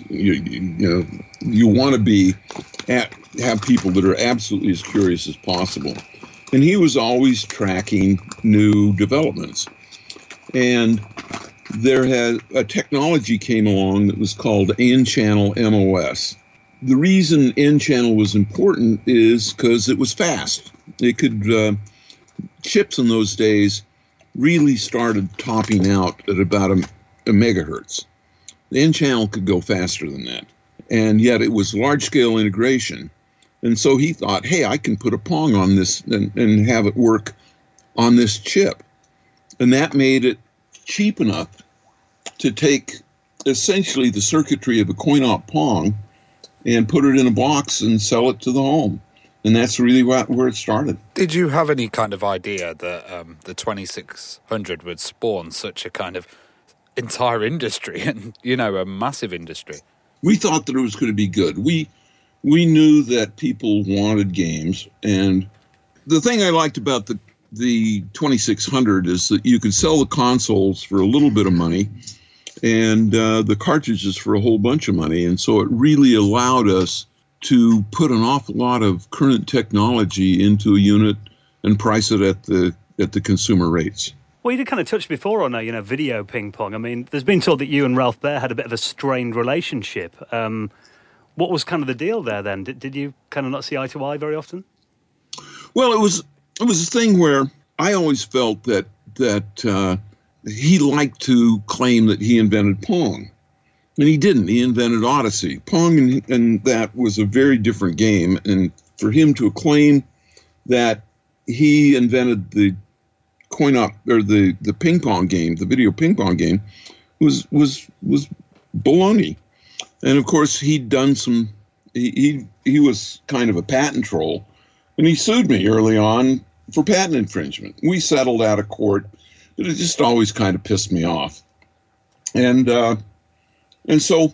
You want to have people that are absolutely as curious as possible. And he was always tracking new developments. And a technology came along that was called N-channel MOS. The reason N-channel was important is because it was fast. It could, chips in those days really started topping out at about a megahertz. The N-channel could go faster than that. And yet it was large-scale integration. And so he thought, hey, I can put a Pong on this and have it work on this chip. And that made it cheap enough to take essentially the circuitry of a coin-op Pong and put it in a box and sell it to the home. And that's really where it started. Did you have any kind of idea that the 2600 would spawn such a kind of entire industry and, a massive industry? We thought that it was going to be good. We knew that people wanted games. And the thing I liked about the 2600 is that you could sell the consoles for a little bit of money and the cartridges for a whole bunch of money. And so it really allowed us to put an awful lot of current technology into a unit and price it at the consumer rates. Well, you did kind of touch before on video ping pong. I mean, there's been talk that you and Ralph Baer had a bit of a strained relationship. What was kind of the deal there then? Did you kind of not see eye to eye very often? Well, it was a thing where I always felt that he liked to claim that he invented Pong. And he didn't. He invented Odyssey. Pong and that was a very different game. And for him to claim that he invented the coin-op or the ping pong game, the video ping pong game, was baloney. And of course, he'd done some. He was kind of a patent troll, and he sued me early on for patent infringement. We settled out of court, but it just always kind of pissed me off. And so,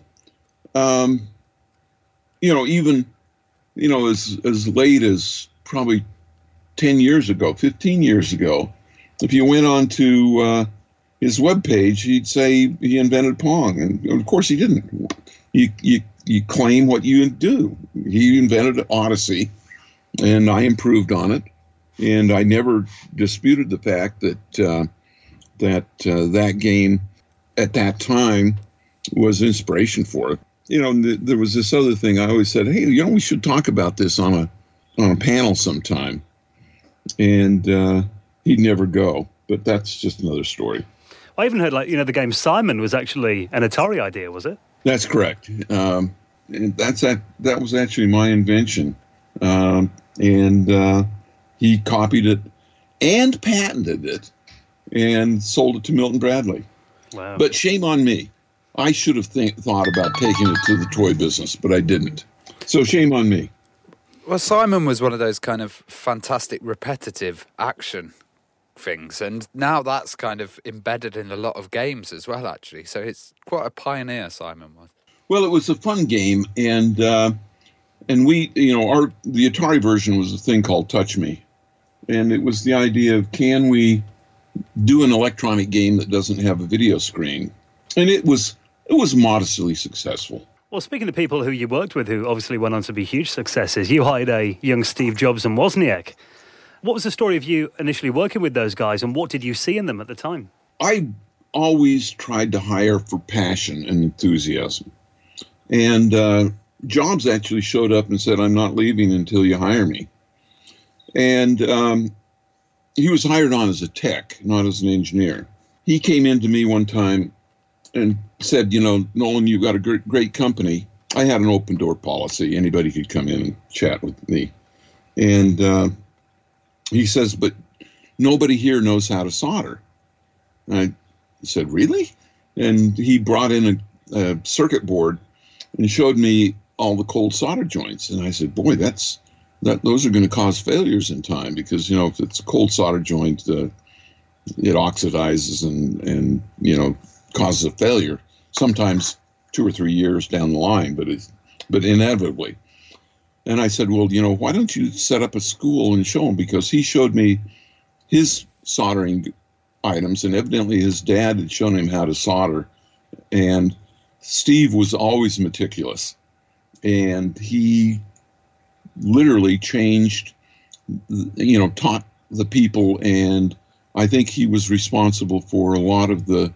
even as late as probably 10 years ago, 15 years ago, if you went on to his webpage, he'd say he invented Pong. And of course he didn't. You claim what you do. He invented Odyssey, and I improved on it. And I never disputed the fact that that game at that time was inspiration for it. There was this other thing I always said, hey, we should talk about this on a panel sometime. And he'd never go, but that's just another story. I even heard, the game Simon was actually an Atari idea, was it? That's correct. And that was actually my invention. And he copied it and patented it and sold it to Milton Bradley. Wow. But shame on me. I should have thought about taking it to the toy business, but I didn't. So shame on me. Well, Simon was one of those kind of fantastic repetitive action things, and now that's kind of embedded in a lot of games as well, actually. So it's quite a pioneer, Simon was. Well, it was a fun game, and we, the Atari version was a thing called Touch Me, and it was the idea of, can we do an electronic game that doesn't have a video screen? And it was modestly successful. Well, speaking of people who you worked with who obviously went on to be huge successes, you hired a young Steve Jobs and Wozniak. What was the story of you initially working with those guys, and what did you see in them at the time? I always tried to hire for passion and enthusiasm. And Jobs actually showed up and said, I'm not leaving until you hire me. And he was hired on as a tech, not as an engineer. He came in to me one time and said, Nolan, you've got a great company. I had an open door policy. Anybody could come in and chat with me. And he says, but nobody here knows how to solder. And I said, really? And he brought in a circuit board and showed me all the cold solder joints. And I said, boy, those are going to cause failures in time because, if it's a cold solder joint, it oxidizes and causes a failure, sometimes 2 or 3 years down the line, but but inevitably. And I said, well, why don't you set up a school and show him? Because he showed me his soldering items, and evidently his dad had shown him how to solder. And Steve was always meticulous, and he literally changed, taught the people, and I think he was responsible for a lot of the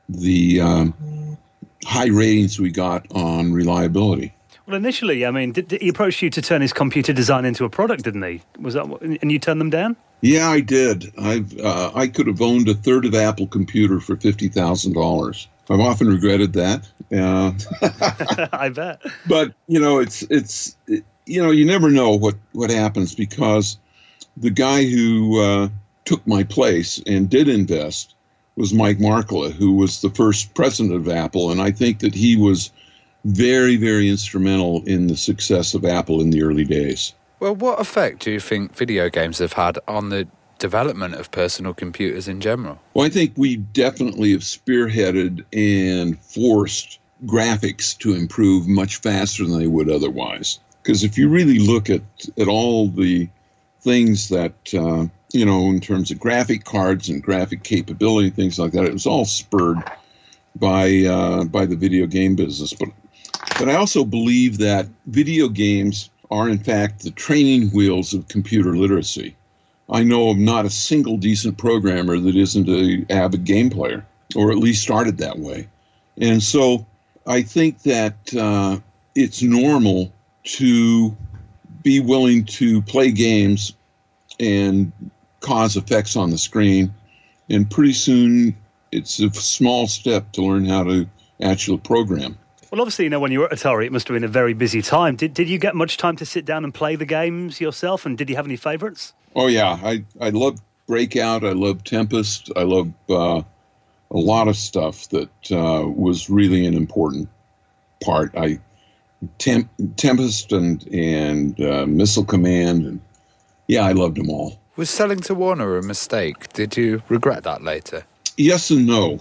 high ratings we got on reliability. Well, initially, he approached you to turn his computer design into a product, didn't he? Was that, and you turned them down? Yeah, I did. I could have owned a third of Apple computer for $50,000. I've often regretted that. I bet. But it's you never know what happens, because the guy who took my place and did invest was Mike Markkula, who was the first president of Apple, and I think that he was very, very instrumental in the success of Apple in the early days. Well, what effect do you think video games have had on the development of personal computers in general? Well, I think we definitely have spearheaded and forced graphics to improve much faster than they would otherwise. Because if you really look at all the things that, in terms of graphic cards and graphic capability, things like that, it was all spurred by the video game business. But I also believe that video games are, in fact, the training wheels of computer literacy. I know of not a single decent programmer that isn't an avid game player, or at least started that way. And so I think that it's normal to be willing to play games and cause effects on the screen. And pretty soon it's a small step to learn how to actually program. Well, obviously, when you were at Atari, it must have been a very busy time. Did you get much time to sit down and play the games yourself? And did you have any favorites? Oh, yeah. I loved Breakout. I loved Tempest. I loved a lot of stuff that was really an important part. Tempest and Missile Command. And yeah, I loved them all. Was selling to Warner a mistake? Did you regret that later? Yes and no.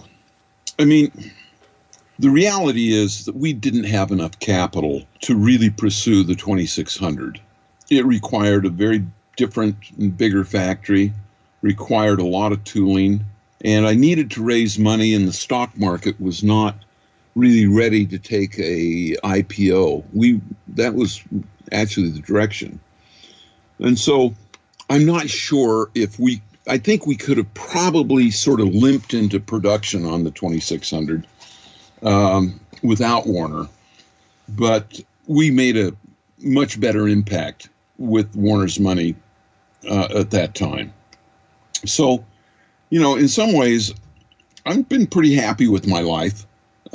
The reality is that we didn't have enough capital to really pursue the 2600. It required a very different and bigger factory, required a lot of tooling, and I needed to raise money, and the stock market was not really ready to take a IPO. That was actually the direction. And so I'm not sure I think we could have probably sort of limped into production on the 2600 without Warner, but we made a much better impact with Warner's money at that time. So, in some ways, I've been pretty happy with my life.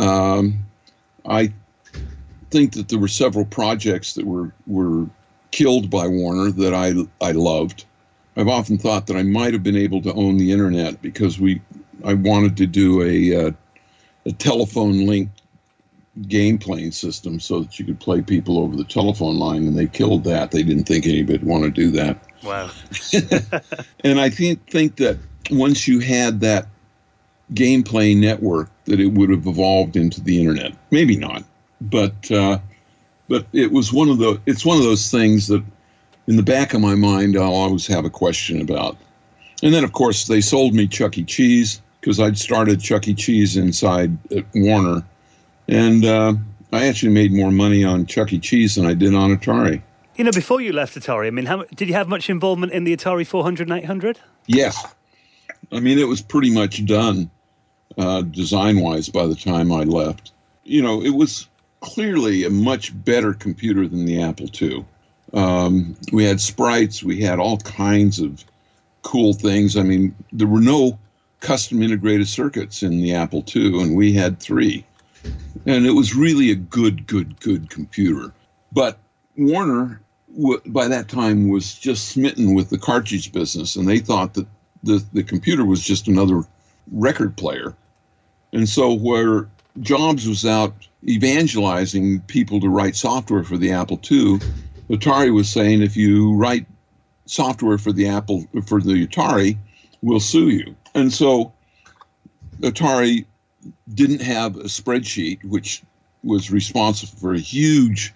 I think that there were several projects that were killed by Warner that I loved. I've often thought that I might have been able to own the internet because I wanted to do a telephone linked game playing system so that you could play people over the telephone line, and they killed that. They didn't think anybody would want to do that. Wow. And I think that once you had that gameplay network, that it would have evolved into the internet. Maybe not, but it was one of those things that in the back of my mind I'll always have a question about. And then, of course, they sold me Chuck E. Cheese, because I'd started Chuck E. Cheese inside at Warner. And I actually made more money on Chuck E. Cheese than I did on Atari. Before you left Atari, did you have much involvement in the Atari 400 and 800? Yes. It was pretty much done design-wise by the time I left. It was clearly a much better computer than the Apple II. We had sprites. We had all kinds of cool things. There were no custom integrated circuits in the Apple II, and we had 3. And it was really a good computer. But Warner, by that time, was just smitten with the cartridge business, and they thought that the computer was just another record player. And so where Jobs was out evangelizing people to write software for the Apple II, Atari was saying, if you write software for the Atari, we'll sue you. And so Atari didn't have a spreadsheet, which was responsible for a huge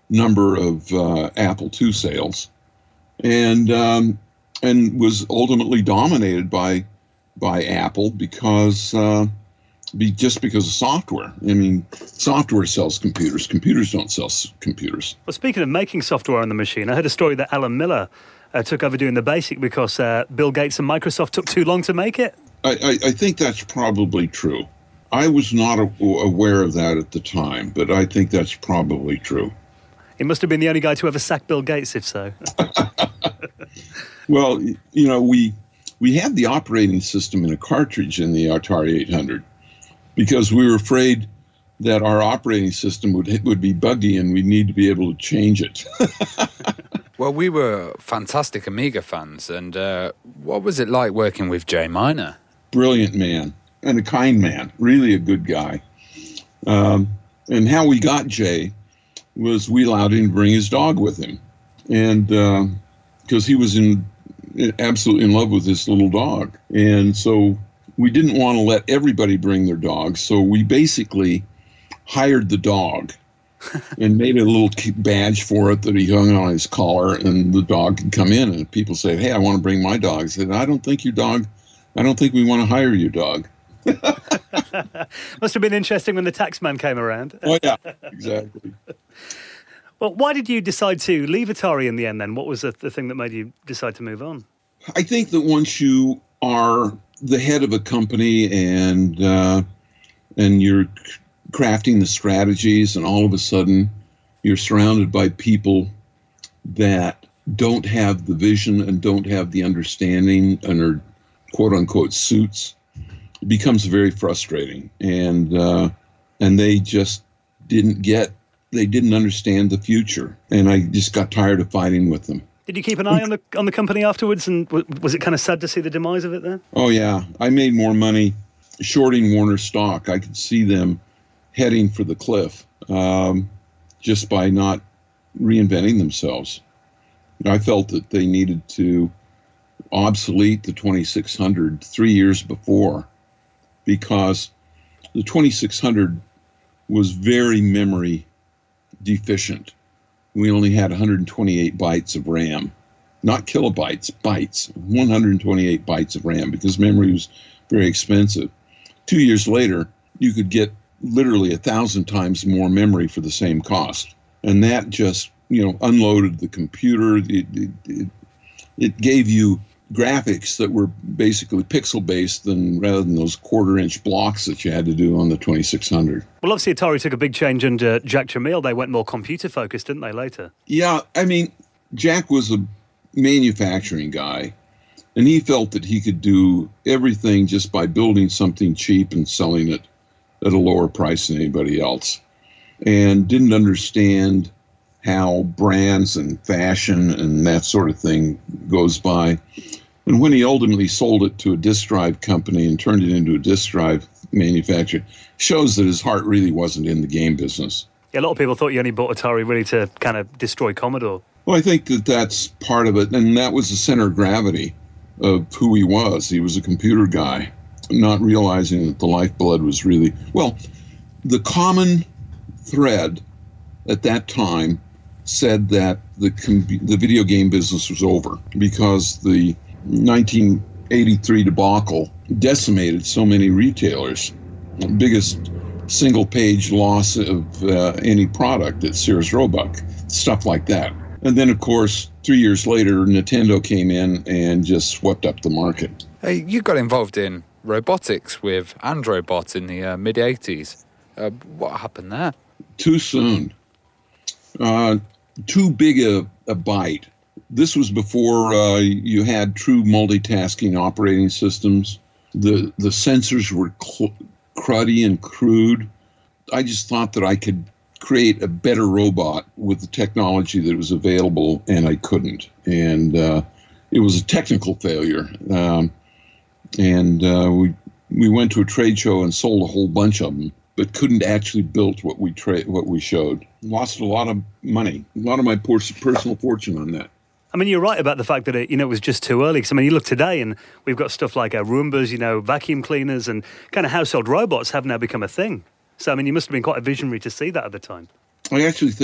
number of Apple II sales, and was ultimately dominated by Apple because just because of software. I mean, software sells computers. Computers don't sell computers. Well, speaking of making software on the machine, I heard a story that Alan Miller took over doing the BASIC because Bill Gates and Microsoft took too long to make it. I think that's probably true. I was not aware of that at the time, but I think that's probably true. He must have been the only guy to ever sack Bill Gates, if so. Well, we had the operating system in a cartridge in the Atari 800 because we were afraid that our operating system would be buggy and we'd need to be able to change it. Well, we were fantastic Amiga fans, and what was it like working with Jay Miner? Brilliant man and a kind man, really a good guy. And how we got Jay was we allowed him to bring his dog with him, and because he was absolutely in love with this little dog, and so we didn't want to let everybody bring their dogs, so we basically hired the dog and made a little badge for it that he hung on his collar, and the dog could come in, and people say, "Hey, I want to bring my dog." I said, I don't think we want to hire your dog. Must have been interesting when the taxman came around. Oh, yeah, exactly. Well, why did you decide to leave Atari in the end then? What was the thing that made you decide to move on? I think that once you are the head of a company and you're crafting the strategies, and all of a sudden you're surrounded by people that don't have the vision and don't have the understanding and are quote-unquote suits, it becomes very frustrating. And they just didn't understand the future. And I just got tired of fighting with them. Did you keep an eye on the company afterwards? And was it kind of sad to see the demise of it then? Oh, yeah. I made more money shorting Warner stock. I could see them heading for the cliff just by not reinventing themselves. I felt that they needed to obsolete the 2600 3 years before, because the 2600 was very memory deficient. We only had 128 bytes of RAM, not kilobytes, bytes, 128 bytes of RAM, because memory was very expensive. 2 years later, you could get literally 1,000 times more memory for the same cost. And that just, unloaded the computer. It gave you graphics that were basically pixel-based rather than those quarter-inch blocks that you had to do on the 2600. Well, obviously Atari took a big change under Jack Jamil. They went more computer-focused, didn't they, later? Yeah, I mean, Jack was a manufacturing guy, and he felt that he could do everything just by building something cheap and selling it at a lower price than anybody else, and didn't understand how brands and fashion and that sort of thing goes by. And when he ultimately sold it to a disk drive company and turned it into a disk drive manufacturer, shows that his heart really wasn't in the game business. Yeah, a lot of people thought you only bought Atari really to kind of destroy Commodore. Well, I think that's part of it, and that was the center of gravity of who he was. He was a computer guy, not realizing that the lifeblood was really... Well, the common thread at that time said that the video game business was over because the 1983 debacle decimated so many retailers. The biggest single-page loss of any product at Sears Roebuck, stuff like that. And then, of course, 3 years later, Nintendo came in and just swept up the market. Hey, you got involved in robotics with Androbot in the mid-'80s. What happened there? Too soon. Too big a bite. This was before you had true multitasking operating systems. The sensors were cruddy and crude. I just thought that I could create a better robot with the technology that was available, and I couldn't. And it was a technical failure. We went to a trade show and sold a whole bunch of them, but couldn't actually build what we showed. Lost a lot of money, a lot of my personal fortune on that. I mean, you're right about the fact that it was just too early. Because you look today, and we've got stuff like Roombas, vacuum cleaners, and kind of household robots have now become a thing. So you must have been quite a visionary to see that at the time. I actually think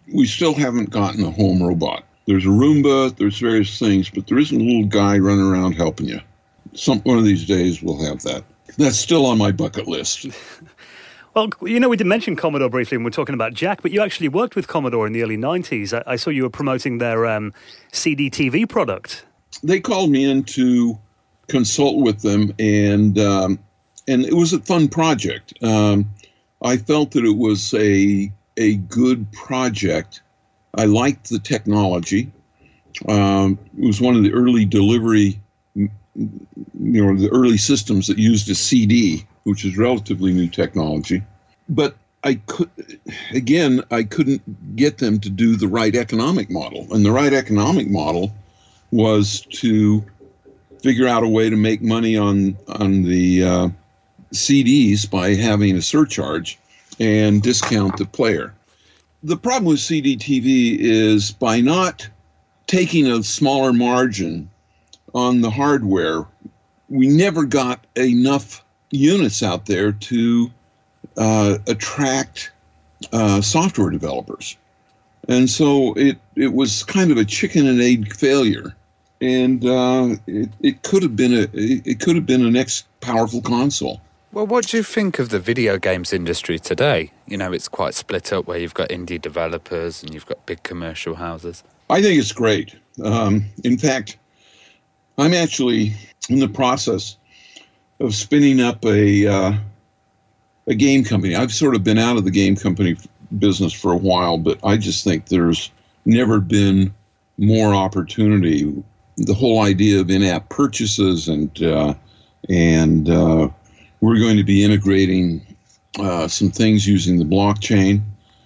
we still haven't gotten a home robot. There's a Roomba, there's various things, but there isn't a little guy running around helping you. One of these days we'll have that. That's still on my bucket list. Well, we did mention Commodore briefly when we're talking about Jack, but you actually worked with Commodore in the early 90s. I saw you were promoting their CD-TV product. They called me in to consult with them, and it was a fun project. I felt that it was a good project. I liked the technology. It was one of the early delivery, the early systems that used a CD, which is relatively new technology. But I couldn't get them to do the right economic model. And the right economic model was to figure out a way to make money on the CDs by having a surcharge and discount the player. The problem with CD-TV is by not taking a smaller margin on the hardware, we never got enough units out there to attract software developers. And so it was kind of a chicken and egg failure. And it could have been a next powerful console. Well, what do you think of the video games industry today? It's quite split up where you've got indie developers and you've got big commercial houses. I think it's great. In fact, I'm actually in the process of spinning up a game company. I've sort of been out of the game company business for a while, but I just think there's never been more opportunity. The whole idea of in-app purchases and we're going to be integrating some things using the blockchain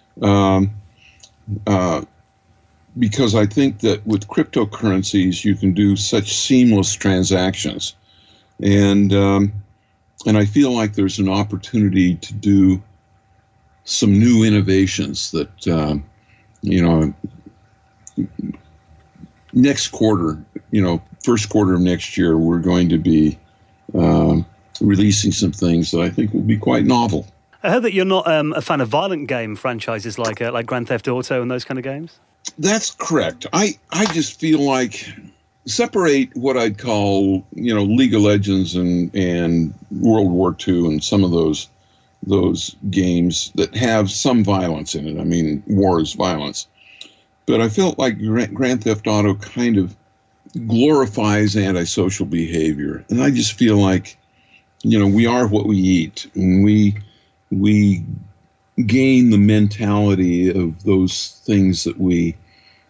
because I think that with cryptocurrencies you can do such seamless transactions, and I feel like there's an opportunity to do some new innovations that next quarter, first quarter of next year, we're going to be releasing some things that I think will be quite novel. I heard that you're not a fan of violent game franchises like Grand Theft Auto and those kind of games. That's correct. I just feel like separate what I'd call League of Legends and World War II and some of those games that have some violence in it. I mean, war is violence. But I felt like Grand Theft Auto kind of glorifies antisocial behavior. And I just feel like, we are what we eat. And we gain the mentality of those things that we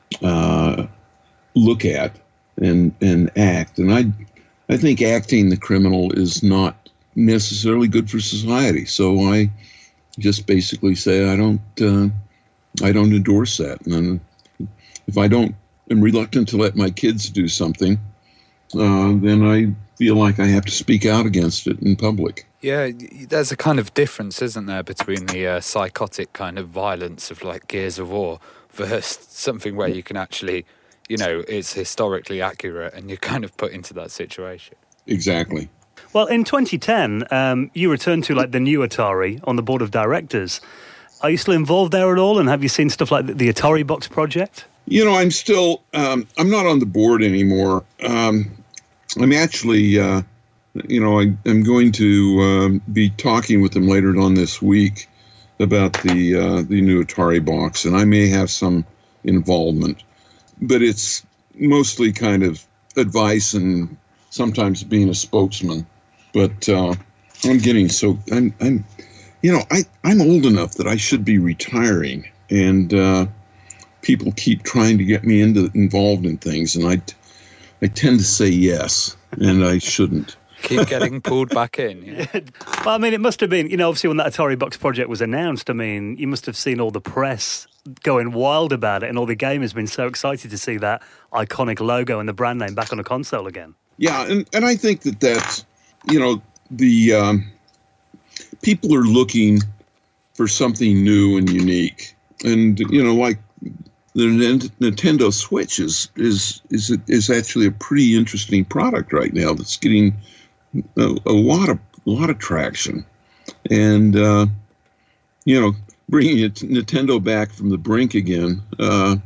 look at and act. And I think acting the criminal is not necessarily good for society. So I just basically say I don't endorse that. And if I am reluctant to let my kids do something, then I feel like I have to speak out against it in public. Yeah, there's a kind of difference, isn't there, between the psychotic kind of violence of like Gears of War versus something where you can actually, it's historically accurate and you're kind of put into that situation. Exactly. Well, in 2010, you returned to the new Atari on the board of directors. Are you still involved there at all? And have you seen stuff like the Atari Box project? I'm still, I'm not on the board anymore. I'm actually, I'm going to be talking with them later on this week about the new Atari Box, and I may have some involvement, but it's mostly kind of advice and sometimes being a spokesman. But I'm getting I'm old enough that I should be retiring, and people keep trying to get me involved in things, and I tend to say yes, and I shouldn't. Keep getting pulled back in. Yeah. Well, I mean, it must have been, obviously when that Atari Box project was announced, I mean, you must have seen all the press going wild about it, and all the gamers been so excited to see that iconic logo and the brand name back on a console again. Yeah, and I think that's, the people are looking for something new and unique. And, like the Nintendo Switch is actually a pretty interesting product right now that's getting a lot of traction. And bringing Nintendo back from the brink again. The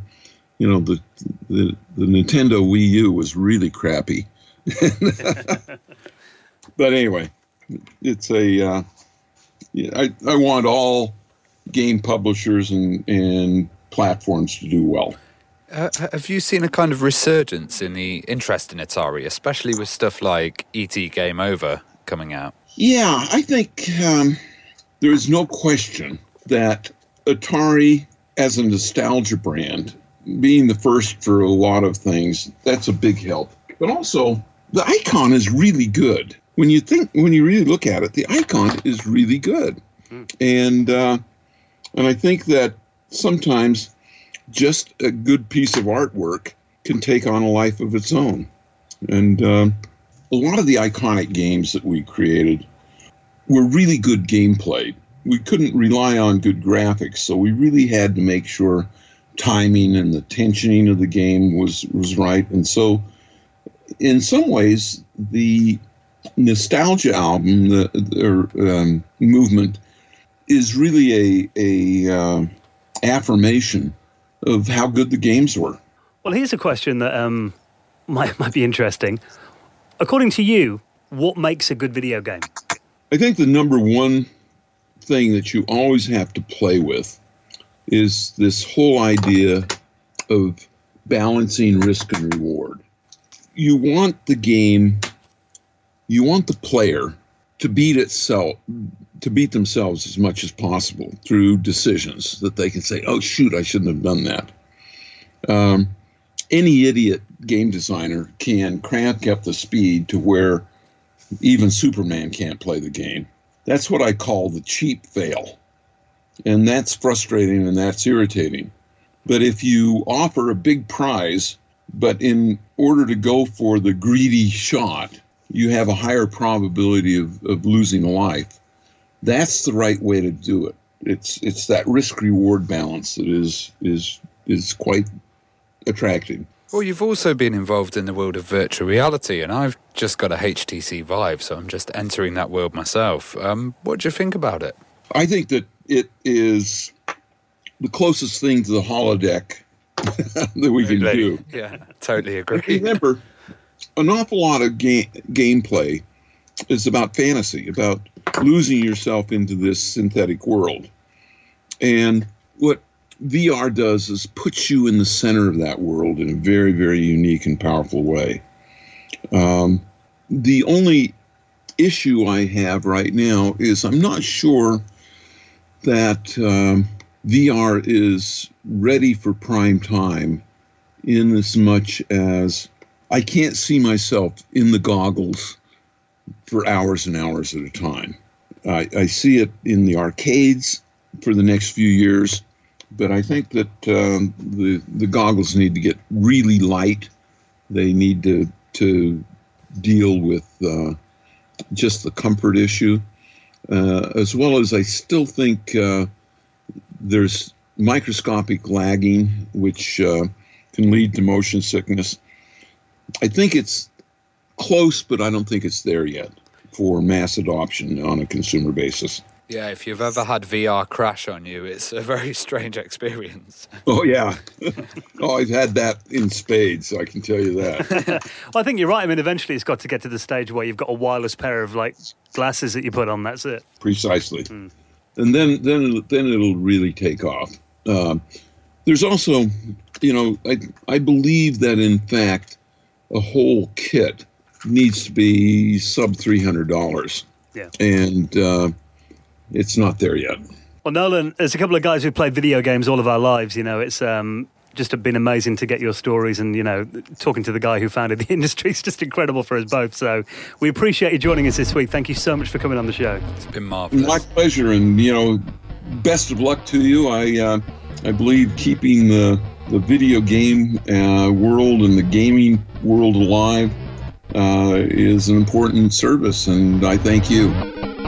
Nintendo Wii U was really crappy. But anyway, it's I want all game publishers and platforms to do well. Have you seen a kind of resurgence in the interest in Atari, especially with stuff like E.T. Game Over coming out? Yeah, I think there is no question that Atari, as a nostalgia brand, being the first for a lot of things, that's a big help. But also, the icon is really good. When you really look at it, the icon is really good. And I think that sometimes just a good piece of artwork can take on a life of its own. And a lot of the iconic games that we created were really good gameplay. We couldn't rely on good graphics, so we really had to make sure timing and the tensioning of the game was right. And so in some ways, the nostalgia album, the movement, is really a affirmation of how good the games were. Well, here's a question that might be interesting. According to you, what makes a good video game? I think the number one thing that you always have to play with is this whole idea of balancing risk and reward. You want the player to beat themselves as much as possible through decisions that they can say, oh, shoot, I shouldn't have done that. Any idiot game designer can crank up the speed to where even Superman can't play the game. That's what I call the cheap fail. And that's frustrating and that's irritating. But if you offer a big prize, but in order to go for the greedy shot, you have a higher probability of losing a life, that's the right way to do it. It's that risk-reward balance that is quite attractive. Well, you've also been involved in the world of virtual reality, and I've just got a HTC Vive, so I'm just entering that world myself. What do you think about it? I think that it is the closest thing to the holodeck that we can do. Yeah, totally agree. Remember, an awful lot of gameplay is about fantasy, about losing yourself into this synthetic world. And what VR does is puts you in the center of that world in a very, very unique and powerful way. The only issue I have right now is I'm not sure that VR is ready for prime time in as much as I can't see myself in the goggles for hours and hours at a time. I see it in the arcades for the next few years, but I think that the goggles need to get really light. They need to deal with just the comfort issue, as well as I still think there's microscopic lagging, which can lead to motion sickness. I think it's close, but I don't think it's there yet for mass adoption on a consumer basis. Yeah, if you've ever had VR crash on you, it's a very strange experience. Oh, yeah. I've had that in spades, I can tell you that. Well, I think you're right. I mean, eventually it's got to get to the stage where you've got a wireless pair of, glasses that you put on. That's it. Precisely. And then it'll really take off. There's also, I believe that, in fact, a whole kit needs to be sub $300. Yeah. And it's not there yet. Well, Nolan, as a couple of guys who've played video games all of our lives, it's just been amazing to get your stories and, talking to the guy who founded the industry is just incredible for us both. So we appreciate you joining us this week. Thank you so much for coming on the show. It's been marvelous. My pleasure. And, best of luck to you. I believe keeping the video game world and the gaming world alive is an important service, and I thank you.